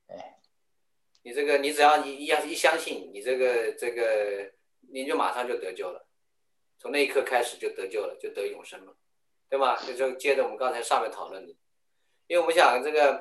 你只要一相信，你这个你就马上就得救了，从那一刻开始就得救了，就得永生了，对吧？就接着我们刚才上面讨论的，因为我们想这个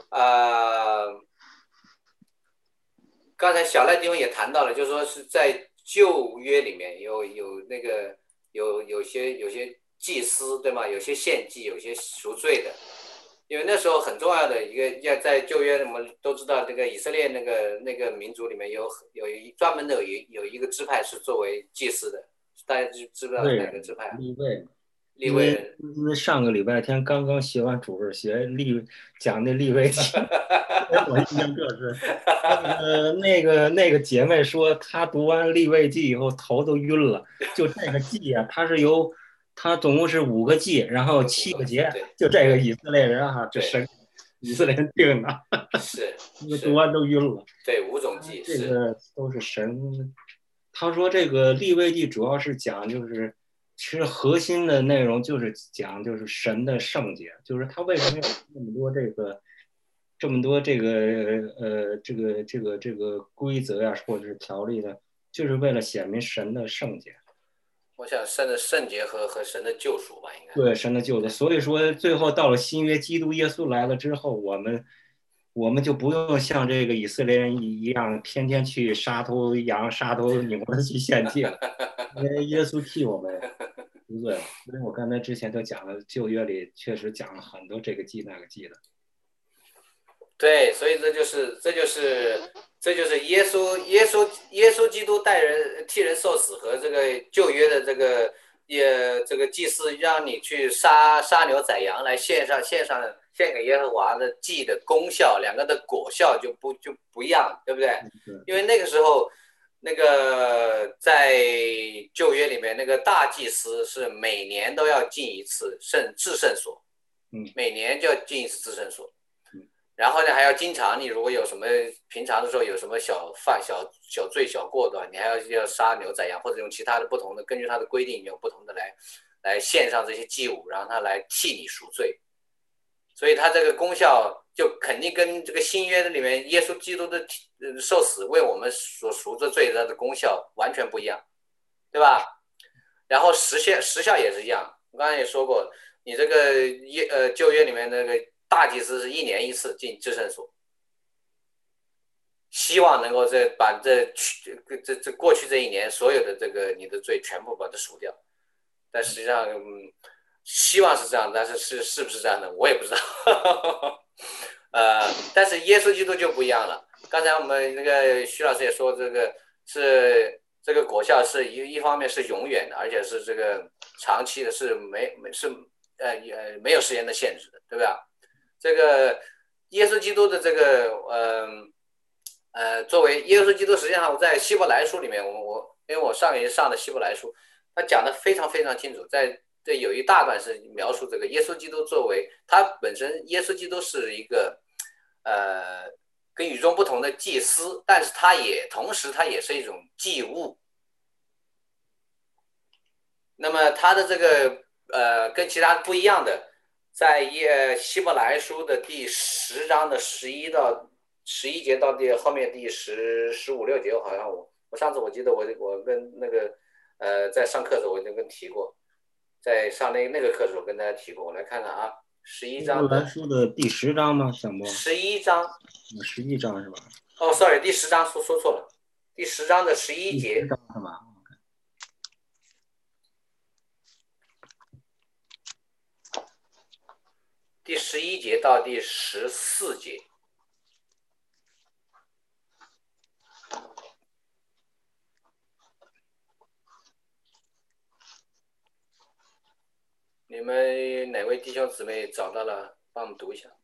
刚才小赖弟兄也谈到了，就是说是在旧约里面有些祭司，对吗？有些献祭，有些赎罪的。因为那时候很重要的一个，要在旧约，我们都知道，这个以色列那个民族里面有专门的有一个支派是作为祭司的，大家知不知道是哪个支派？利未人。 因为上个礼拜天刚刚学完主日学讲那利未记，我印象这是那个姐妹说，她读完利未记以后头都晕了。就这个记啊，它总共是5个记，然后7个节，就这个以色列人啊，这神以色列人定的， 是读完都晕了。 对，5种记， 这个都是神。他说这个利未记主要是讲其实核心的内容就是讲神的圣洁，就是他为什么要这么多这个规则呀，或者是条例呢？就是为了显明神的圣洁。 我想神的圣洁和神的救赎吧，应该。 对，神的救的。所以说，最后到了新约，基督耶稣来了之后，我们就不用像这个以色列人一样，天天去杀头羊、杀头牛的去献祭了，因为耶稣替我们赎罪了。所以我刚才之前都讲了，旧约里确实讲了很多这个祭那个祭的。 对，所以这就是耶稣基督替人受死和这个旧约的这个祭司让你去杀牛宰羊来献给耶和华的祭的功效，两个的果效就不一样，对不对？因为那个时候那个在旧约里面那个大祭司是每年都要进一次至圣所，每年就要进一次至圣所。然后呢，还要经常，你如果有什么平常的时候有什么小罪小过的话，你还要杀牛宰羊，或者用其他的不同的，根据他的规定有不同的来献上这些祭物，让他来替你赎罪。所以他这个功效就肯定跟这个新约的里面耶稣基督的受死为我们所赎的罪的功效完全不一样，对吧？然后时效也是一样，我刚才也说过，你这个旧约里面那个大祭司是1年1次进至圣所，希望能够把这过去这1年所有的这个你的罪全部把它赎掉。但实际上，希望是这样，但是是不是这样的，我也不知道。但是耶稣基督就不一样了。刚才我们那个徐老师也说，这个果效是一方面是永远的，而且是这个长期的，是没有时间的限制的，对吧？这个耶稣基督的这个作为耶稣基督，实际上我在希伯来书里面，因为我上一节上的希伯来书，他讲的非常非常清楚，这有一大段是描述这个耶稣基督作为他本身，耶稣基督是一个跟与众不同的祭司，但是同时他也是一种祭物。那么他的这个跟其他不一样的，在希伯来书的第10章的11节到后面第15、16节，好像我上次我记得我跟那个在上课的时候我就提过，在上那个课的时候跟大家提过，我来看看啊，11章希伯来书的第10章吗？小波 ？11章 ，11章是吧？ 哦 ，sorry， 第10章说错了，第10章的11节。 第10章是吧？ 第11节到第14节。你们哪位弟兄姊妹找到了，帮我们读一下。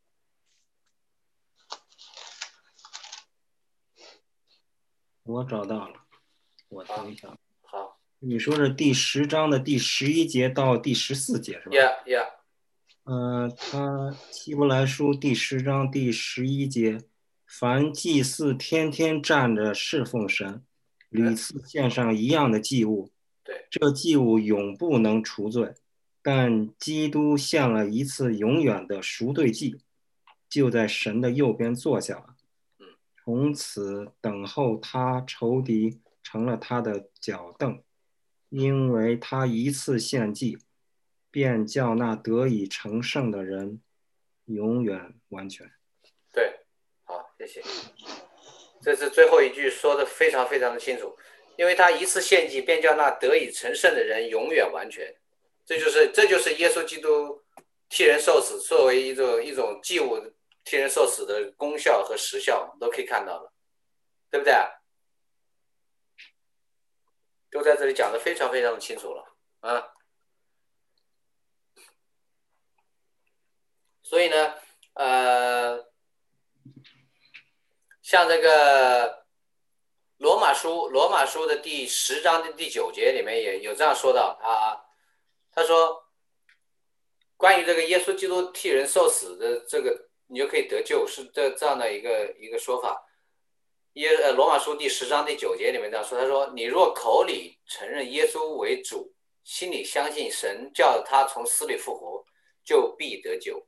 我找到了，我读一下。 好， 你说是第10章的第11节到第14节是吧 ？Yeah。 他希伯来书第10章第11节，凡祭司天天站着侍奉神，屡次献上一样的祭物， 对， 这祭物永不能除罪，但基督献了一次永远的赎罪祭，就在神的右边坐下了。从此等候他仇敌成了他的脚凳，因为他一次献祭，便叫那得以成圣的人永远完全。 对，好，谢谢。这是最后一句说的非常非常的清楚，因为他一次献祭，便叫那得以成圣的人永远完全。这就是耶稣基督替人受死作为一种祭物替人受死的功效和实效，都可以看到了，对不对？都在这里讲的非常非常的清楚了啊。所以呢，像这个罗马书的第10章的第9节里面也有这样说到啊，他说关于这个耶稣基督替人受死的这个，你就可以得救，是这样的一个说法。罗马书第10章第9节里面这样说，他说：“你若口里承认耶稣为主，心里相信神叫他从死里复活，就必得救。”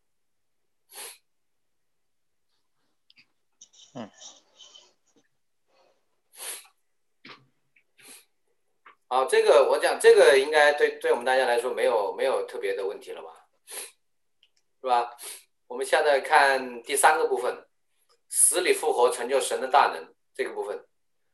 好，这个我讲这个应该对我们大家来说没有特别的问题了吧，是吧？我们现在看第3个部分，死里复活成就神的大能这个部分，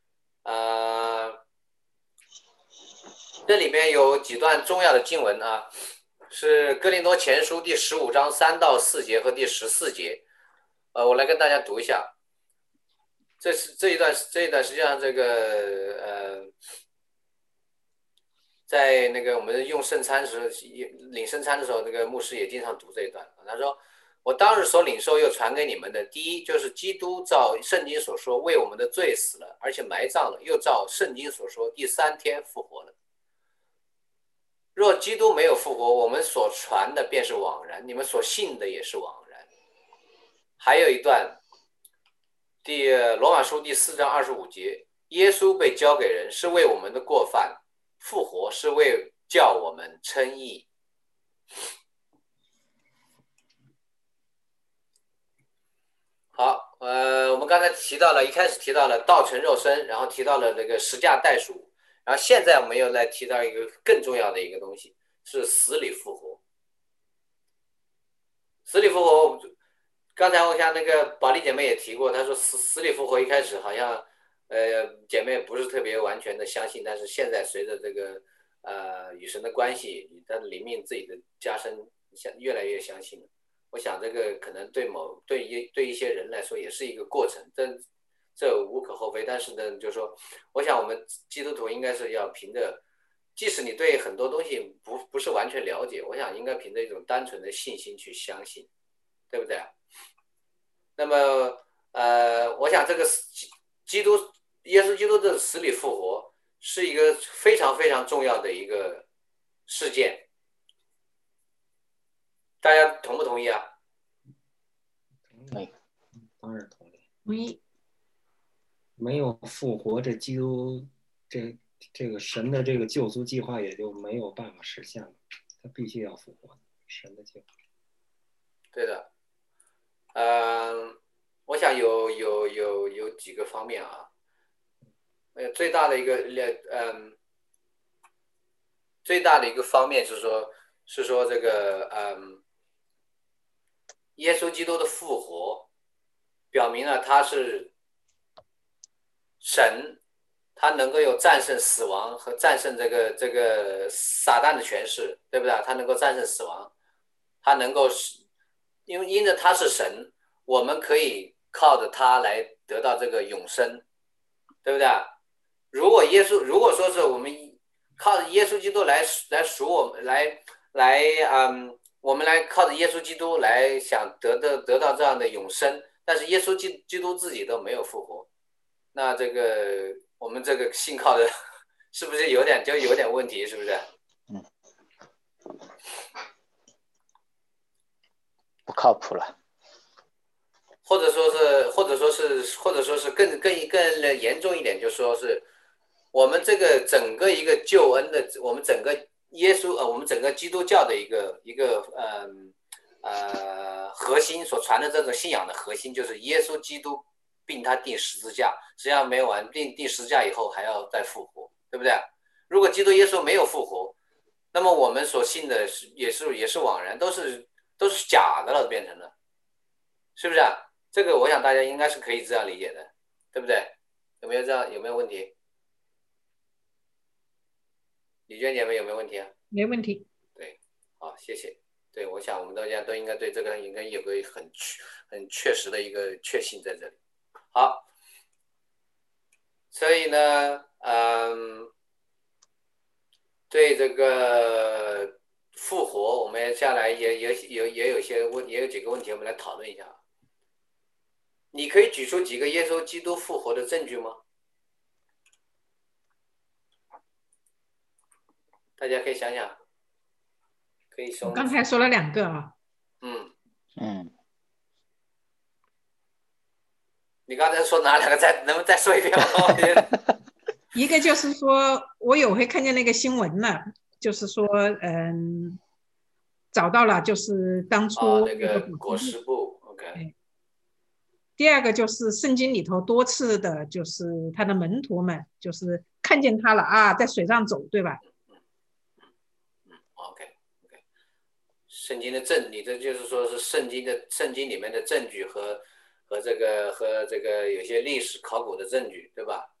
这里面有几段重要的经文啊，是哥林多前书第15章3到4节和第14节，我来跟大家读一下。这一段实际上这个在那个我们用圣餐时领圣餐的时候，那个牧师也经常读这一段。他说：“我当日所领受又传给你们的，第一就是基督照圣经所说为我们的罪死了，而且埋葬了，又照圣经所说第3天复活了。若基督没有复活，我们所传的便是枉然，你们所信的也是枉然。”还有一段，罗马书第4章25节，耶稣被交给人是为我们的过犯，复活是为叫我们称义。好，我们刚才一开始提到了道成肉身，然后提到了这个十架代赎，然后现在我们又来提到一个更重要的一个东西，是死里复活。死里复活，刚才我像那个宝莉姐妹也提过，她说死里复活一开始好像姐妹不是特别完全的相信，但是现在随着这个与神的关系，她的灵命自己的加深，越来越相信了。我想这个可能对一些人来说也是一个过程，这无可厚非。但是呢，就是说，我想我们基督徒应该是要凭着，即使你对很多东西不是完全了解，我想应该凭着一种单纯的信心去相信，对不对？那么我想这个耶稣基督的死里复活是一个非常非常重要的一个事件。大家同不同意啊？ 同意，当然同意。 同意。 没有复活，这基督这个神的这个救赎计划也就没有办法实现了，他必须要复活，神的计划。 对的，我想有几个方面啊，最大的一个方面是说这个耶稣基督的复活，表明了他是神，他能够有战胜死亡和战胜这个撒旦的权势，对不对？他能够战胜死亡，他能够因着他是神，我们可以靠着他来得到这个永生，对不对？如果说是我们靠着耶稣基督来赎我们，我们来靠着耶稣基督来想得到这样的永生，但是耶稣基督自己都没有复活，那这个我们这个信靠的是不是有点问题？是不是？ 不靠谱了。 或者说是更严重一点，就说是我们这个整个一个救恩的，我们整个我们整个基督教的一个核心所传的这种信仰的核心，就是耶稣基督并他钉十字架，实际上没有完，钉十字架以后还要再复活，对不对？如果基督耶稣没有复活，那么我们所信的也是枉然，都是假的了，变成了，是不是啊？这个我想大家应该是可以这样理解的，对不对？有没有问题？李娟姐妹有没有问题啊？ 没问题。 对，好，谢谢。对，我想我们大家都应该对这个应该有个很确实的一个确信在这里。好，所以呢，对这个复活，我们下来也有几个问题，我们来讨论一下。你可以举出几个耶稣基督复活的证据吗？大家可以想想，可以说。 我刚才说了2个啊。 你刚才说哪2个？能不能再说一遍吗？ 一个就是说，我有回看见那个新闻了，就是说，找到了，就是当初那个裹尸布 ，OK。 第二个就是圣经里头多次的，就是他的门徒们就是看见他了啊，在水上走，对吧？ OK， 圣经的证，你这就是说是圣经里面的证据和这个有些历史考古的证据，对吧？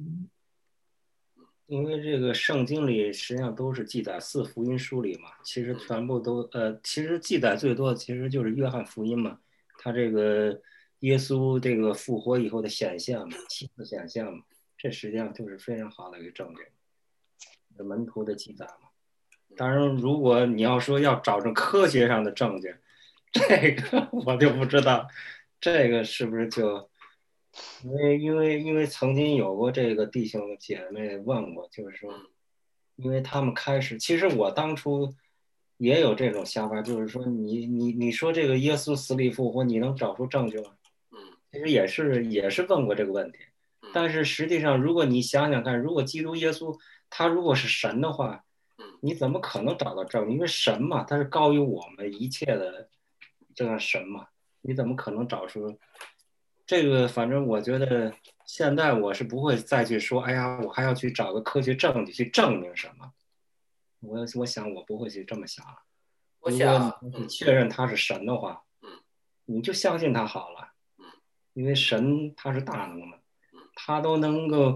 因为这个圣经里实际上都是记载四福音书里嘛，其实全部都其实记载最多的其实就是约翰福音嘛，他这个耶稣这个复活以后的显现嘛，7次显现嘛，这实际上就是非常好的一个证据，门徒的记载嘛。当然，如果你要说要找着科学上的证据，这个我就不知道，这个是不是就因为曾经有过这个弟兄姐妹问过，就是说，因为他们开始，其实我当初也有这种想法，就是说你说这个耶稣死里复活，你能找出证据吗？其实也是问过这个问题，但是实际上，如果你想想看，如果基督耶稣他如果是神的话，你怎么可能找到证据？因为神嘛，他是高于我们一切的这样神嘛，你怎么可能找出这个？反正我觉得现在我是不会再去说，哎呀，我还要去找个科学证据去证明什么。我想我不会去这么想了。如果你确认他是神的话，你就相信他好了，因为神他是大能的，他都能够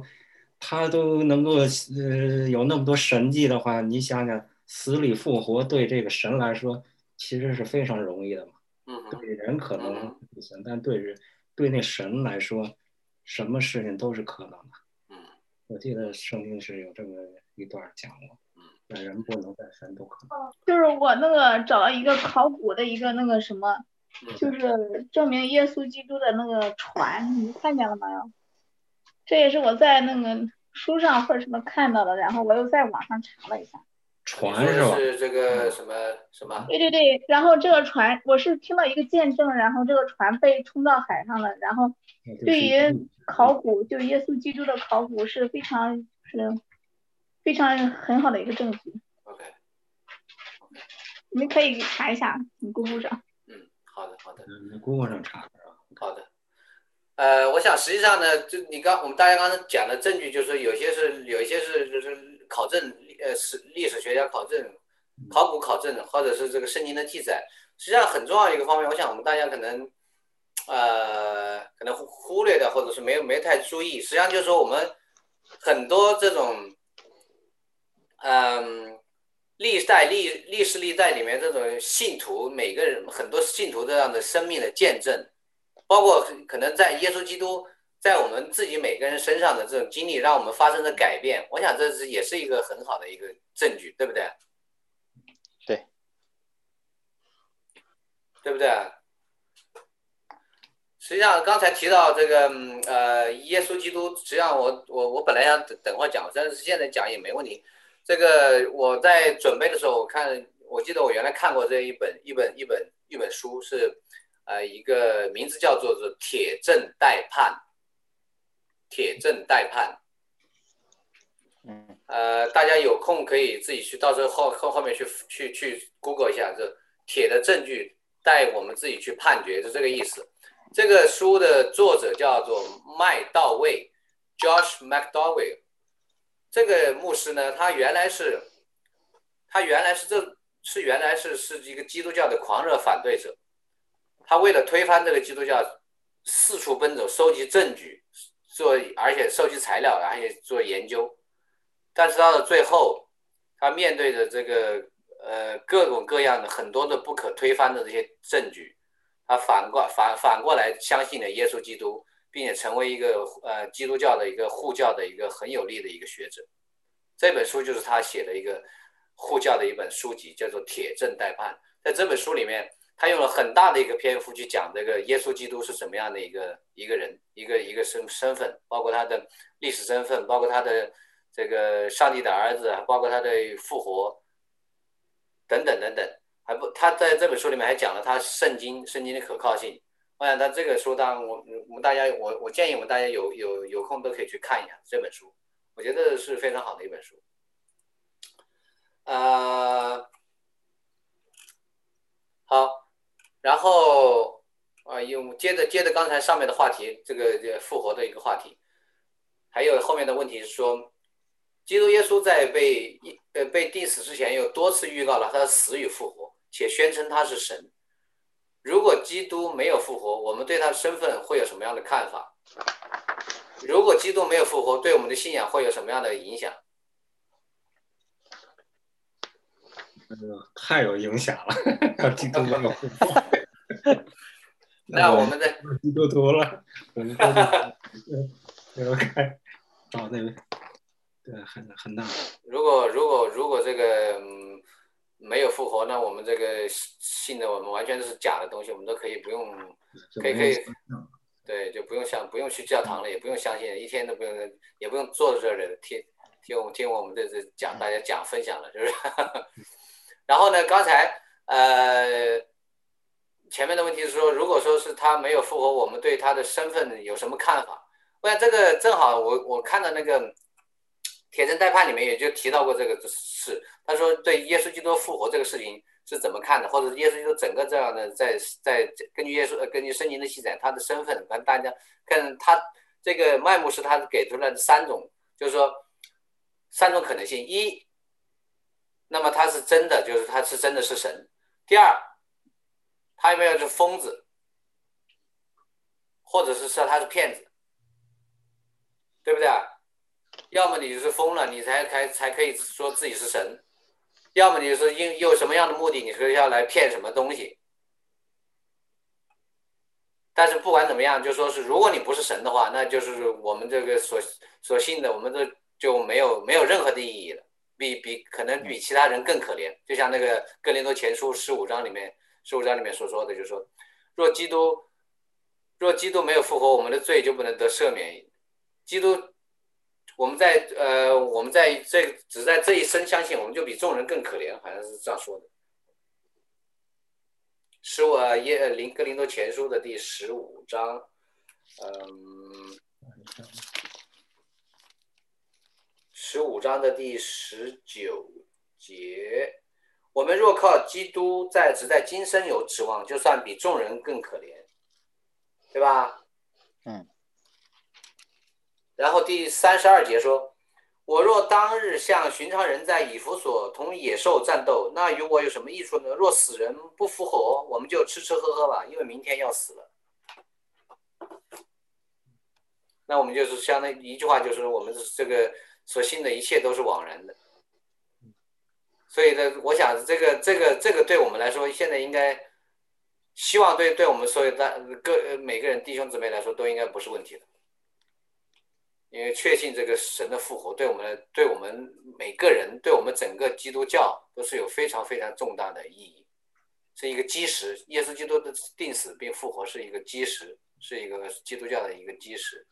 有那么多神迹的话，你想想死里复活对这个神来说其实是非常容易的嘛。对人可能不行，但对那神来说，什么事情都是可能的。我记得圣经是有这么一段讲过，但人不能，但神都可能。 就是我那个找到一个考古的一个那个什么，就是证明耶稣基督的那个船，你看见了没有？这也是我在那个书上或者什么看到的，然后我又在网上查了一下。 船是吧？ 是这个什么？ 对对对，然后这个船，我是听到一个见证，然后这个船被冲到海上了，然后对于考古，就耶稣基督的考古是非常很好的一个证据。 OK， 你们可以查一下，你 Google 上。 好的。 你 Google 上查是吧？ 好的。我想实际上呢，就我们大家刚才讲的证据，就是有一些是就是考证，历史学家考证、考古考证，或者是这个圣经的记载。实际上很重要一个方面，我想我们大家可能忽略的，或者是没太注意。实际上就是说我们很多这种历史历代里面这种信徒，每个人很多信徒这样的生命的见证。包括可能在耶稣基督在我们自己每个人身上的这种经历，让我们发生的改变，我想这也是一个很好的一个证据，对不对？ 对， 对不对？实际上刚才提到这个耶稣基督，实际上我本来想等会儿讲，但是现在讲也没问题。这个我在准备的时候，我记得我原来看过这一本书是。一个名字叫做《铁证待判》，铁证待判。大家有空可以自己去，到时候后面去 Google 一下，这铁的证据带我们自己去判决，就这个意思。这个书的作者叫做麦道卫 ，Josh McDowell。这个牧师呢，他原来是一个基督教的狂热反对者。他为了推翻这个基督教，四处奔走，收集证据，而且收集材料，而且做研究。但是到了最后，他面对着这个各种各样的很多的不可推翻的这些证据，他反过来相信了耶稣基督，并且成为一个基督教的一个护教的一个很有力的一个学者。这本书就是他写的一个护教的一本书籍，叫做《铁证待判》。在这本书里面，他用了很大的一个篇幅去讲这个耶稣基督是什么样的一个人，一个身份，包括他的历史身份，包括他的这个上帝的儿子，包括他的复活等等。他在这本书里面还讲了他圣经的可靠性。我想他这个书，当然我们大家，我建议我们大家有空都可以去看一下这本书，我觉得是非常好的一本书。好。然后用接着刚才上面的话题，这个复活的一个话题，还有后面的问题是说，基督耶稣在被钉死之前，有多次预告了他的死与复活，且宣称他是神。如果基督没有复活，我们对他的身份会有什么样的看法？如果基督没有复活，对我们的信仰会有什么样的影响？ 太有影响了，基督没有复活。 那我们的基督徒了，我们都得看找那个，对，很大。 如果这个没有复活，那我们这个信的我们完全是假的东西，我们都可以不用，可以，对，就不用去教堂了，也不用相信，一天都不用，也不用坐在这儿听我们这大家讲分享了，是不是？然后呢，刚才前面的问题是说，如果说是他没有复活，我们对他的身份有什么看法？我想这个正好我看到那个铁证待判里面也就提到过这个事，他说对耶稣基督复活这个事情是怎么看的，或者耶稣基督整个这样的在根据圣经的记载，他的身份，反正大家看他这个麦牧师他给出了三种，就是说三种可能性：一，那么他是真的，就是他是真的是神；第二，他有没有是疯子，或者是说他是骗子，对不对？要么你就是疯了，你才可以说自己是神；要么你是有什么样的目的，你是要来骗什么东西。但是不管怎么样，就说是如果你不是神的话，那就是我们这个所信的，我们就没有任何的意义了，可能比其他人更可怜。就像那个哥林多前书15章里面所说的，就是说，若基督没有复活，我们的罪就不能得赦免。基督，我们在只在这一生相信，我们就比众人更可怜，好像是这样说的。哥林多前书的第15章，15章的第19节，我们若靠基督只在今生有指望，就算比众人更可怜，对吧？然后第32节说，我若当日像寻常人在以弗所同野兽战斗，那与我有什么益处呢？若死人不复活，我们就吃吃喝喝吧，因为明天要死了。那我们就是相当于一句话，就是我们这个所信的一切都是枉然的。所以呢，我想这个对我们来说，现在应该希望对我们所有的每个人弟兄姊妹来说，都应该不是问题的。因为确信这个神的复活对我们每个人，对我们整个基督教都是有非常非常重大的意义，是一个基石。耶稣基督的钉死并复活是一个基石，是一个基督教的一个基石。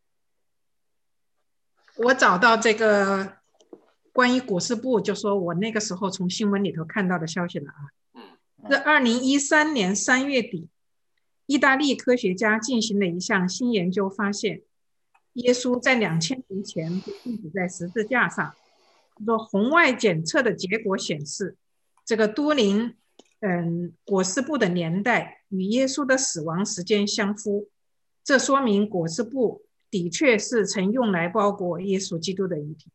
我找到这个关于裹尸布，就说我那个时候从新闻里头看到的消息了啊。是2013年3月底，意大利科学家进行了一项新研究，发现耶稣在2000年前被钉死在十字架上。说红外检测的结果显示，这个都灵裹尸布的年代与耶稣的死亡时间相符，这说明裹尸布的确是曾用来包裹耶稣基督的遗体。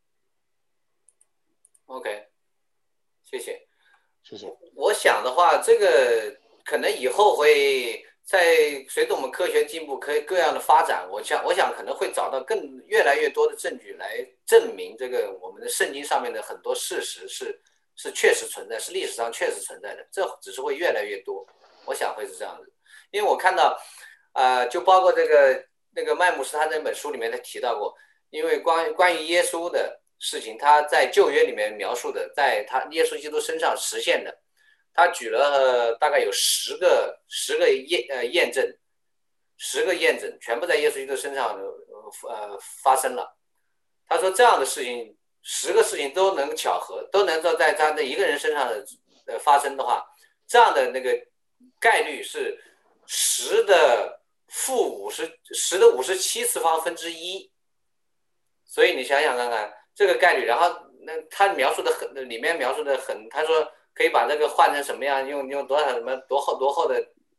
OK， 谢谢。 谢。 我想的话，这个可能以后会随着我们科学进步，各样的发展，我想可能会找到越来越多的证据来证明这个我们的圣经上面的很多事实是确实存在，是历史上确实存在的，这只是会越来越多。我想会是这样子，因为我看到就包括那个麦牧师他那本书里面他提到过，因为关于耶稣的事情，他在旧约里面描述的，在他耶稣基督身上实现的，他举了大概有10个验证，10个验证全部在耶稣基督身上发生了。他说这样的事情，10个事情都能巧合，都能够在他的一个人身上发生的话，这样的那个概率是10的57次方分之一。所以你想想看看这个概率，然后他里面描述的很，他说可以把这个换成什么样，用多少什么多厚的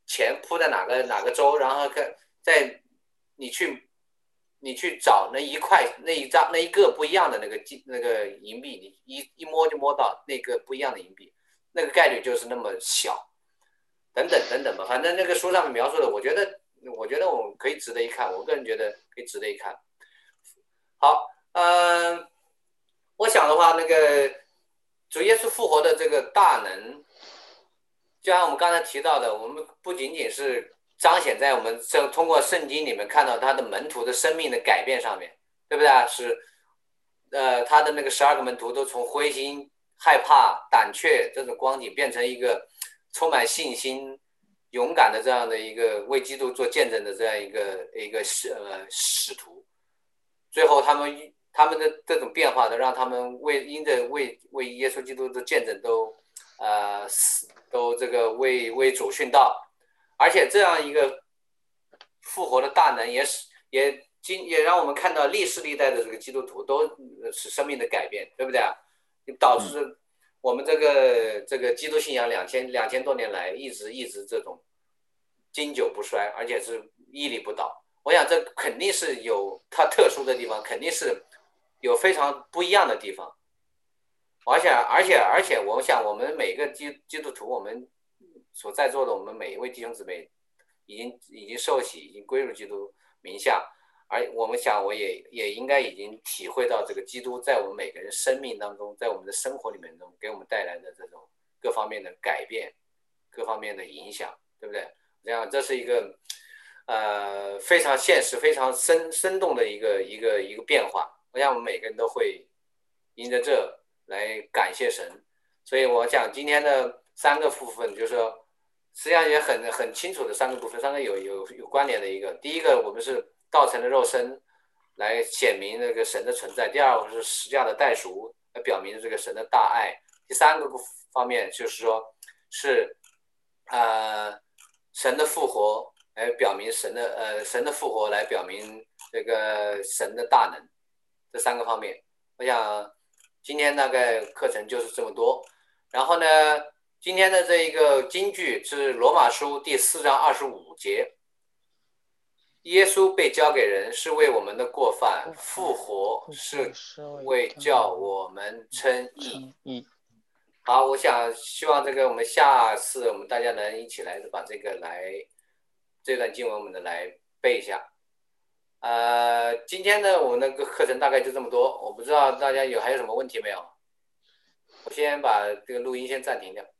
钱铺在哪个州，然后在你去找那一块那一张那一个不一样的那个银币，你一摸就摸到那个不一样的银币，那个概率就是那么小，等等等等吧。反正那个书上面描述的，我觉得我们可以值得一看，我个人觉得可以值得一看。好，我想的话，那个主耶稣复活的这个大能，就像我们刚才提到的，我们不仅仅是彰显在我们通过圣经里面看到他的门徒的生命的改变上面，对不对啊？是，他的那个12个门徒都从灰心、害怕、胆怯这种光景，变成一个充满信心、勇敢的这样的一个为基督做见证的这样一个使徒。最后他们的这种变化，都让他们因着为耶稣基督的见证都这个为主殉道，而且这样一个复活的大能也让我们看到历世历代的这个基督徒都是生命的改变，对不对啊？导致我们这个基督信仰2000多年来一直这种经久不衰，而且是屹立不倒。我想这肯定是有它特殊的地方，肯定是有非常不一样的地方。而且，我想我们每个基督徒，我们所在座的我们每一位弟兄姊妹，已经受洗，已经归入基督名下，而我也应该已经体会到这个基督在我们每个人生命当中，在我们的生活里面中给我们带来的这种各方面的改变，各方面的影响，对不对？这样这是一个非常现实、非常生动的一个变化。我想我们每个人都会因着这来感谢神。所以我想今天的3个部分，就是说实际上也很清楚的3个部分，3个有关联的一个。第一个，我们是道成的肉身来显明那个神的存在；第二个是十架的代赎来表明这个神的大爱；第3个方面就是说是神的复活来表明神的复活来表明这个神的大能。这3个方面，我想今天大概课程就是这么多。然后呢，今天的这一个金句是罗马书第4章25节，耶稣被交给人是为我们的过犯，复活是为叫我们称义。好，我希望这个我们下次我们大家能一起来把这段经文我们来背一下。今天呢我们那个课程大概就这么多，我不知道大家还有什么问题没有？我先把这个录音先暂停掉。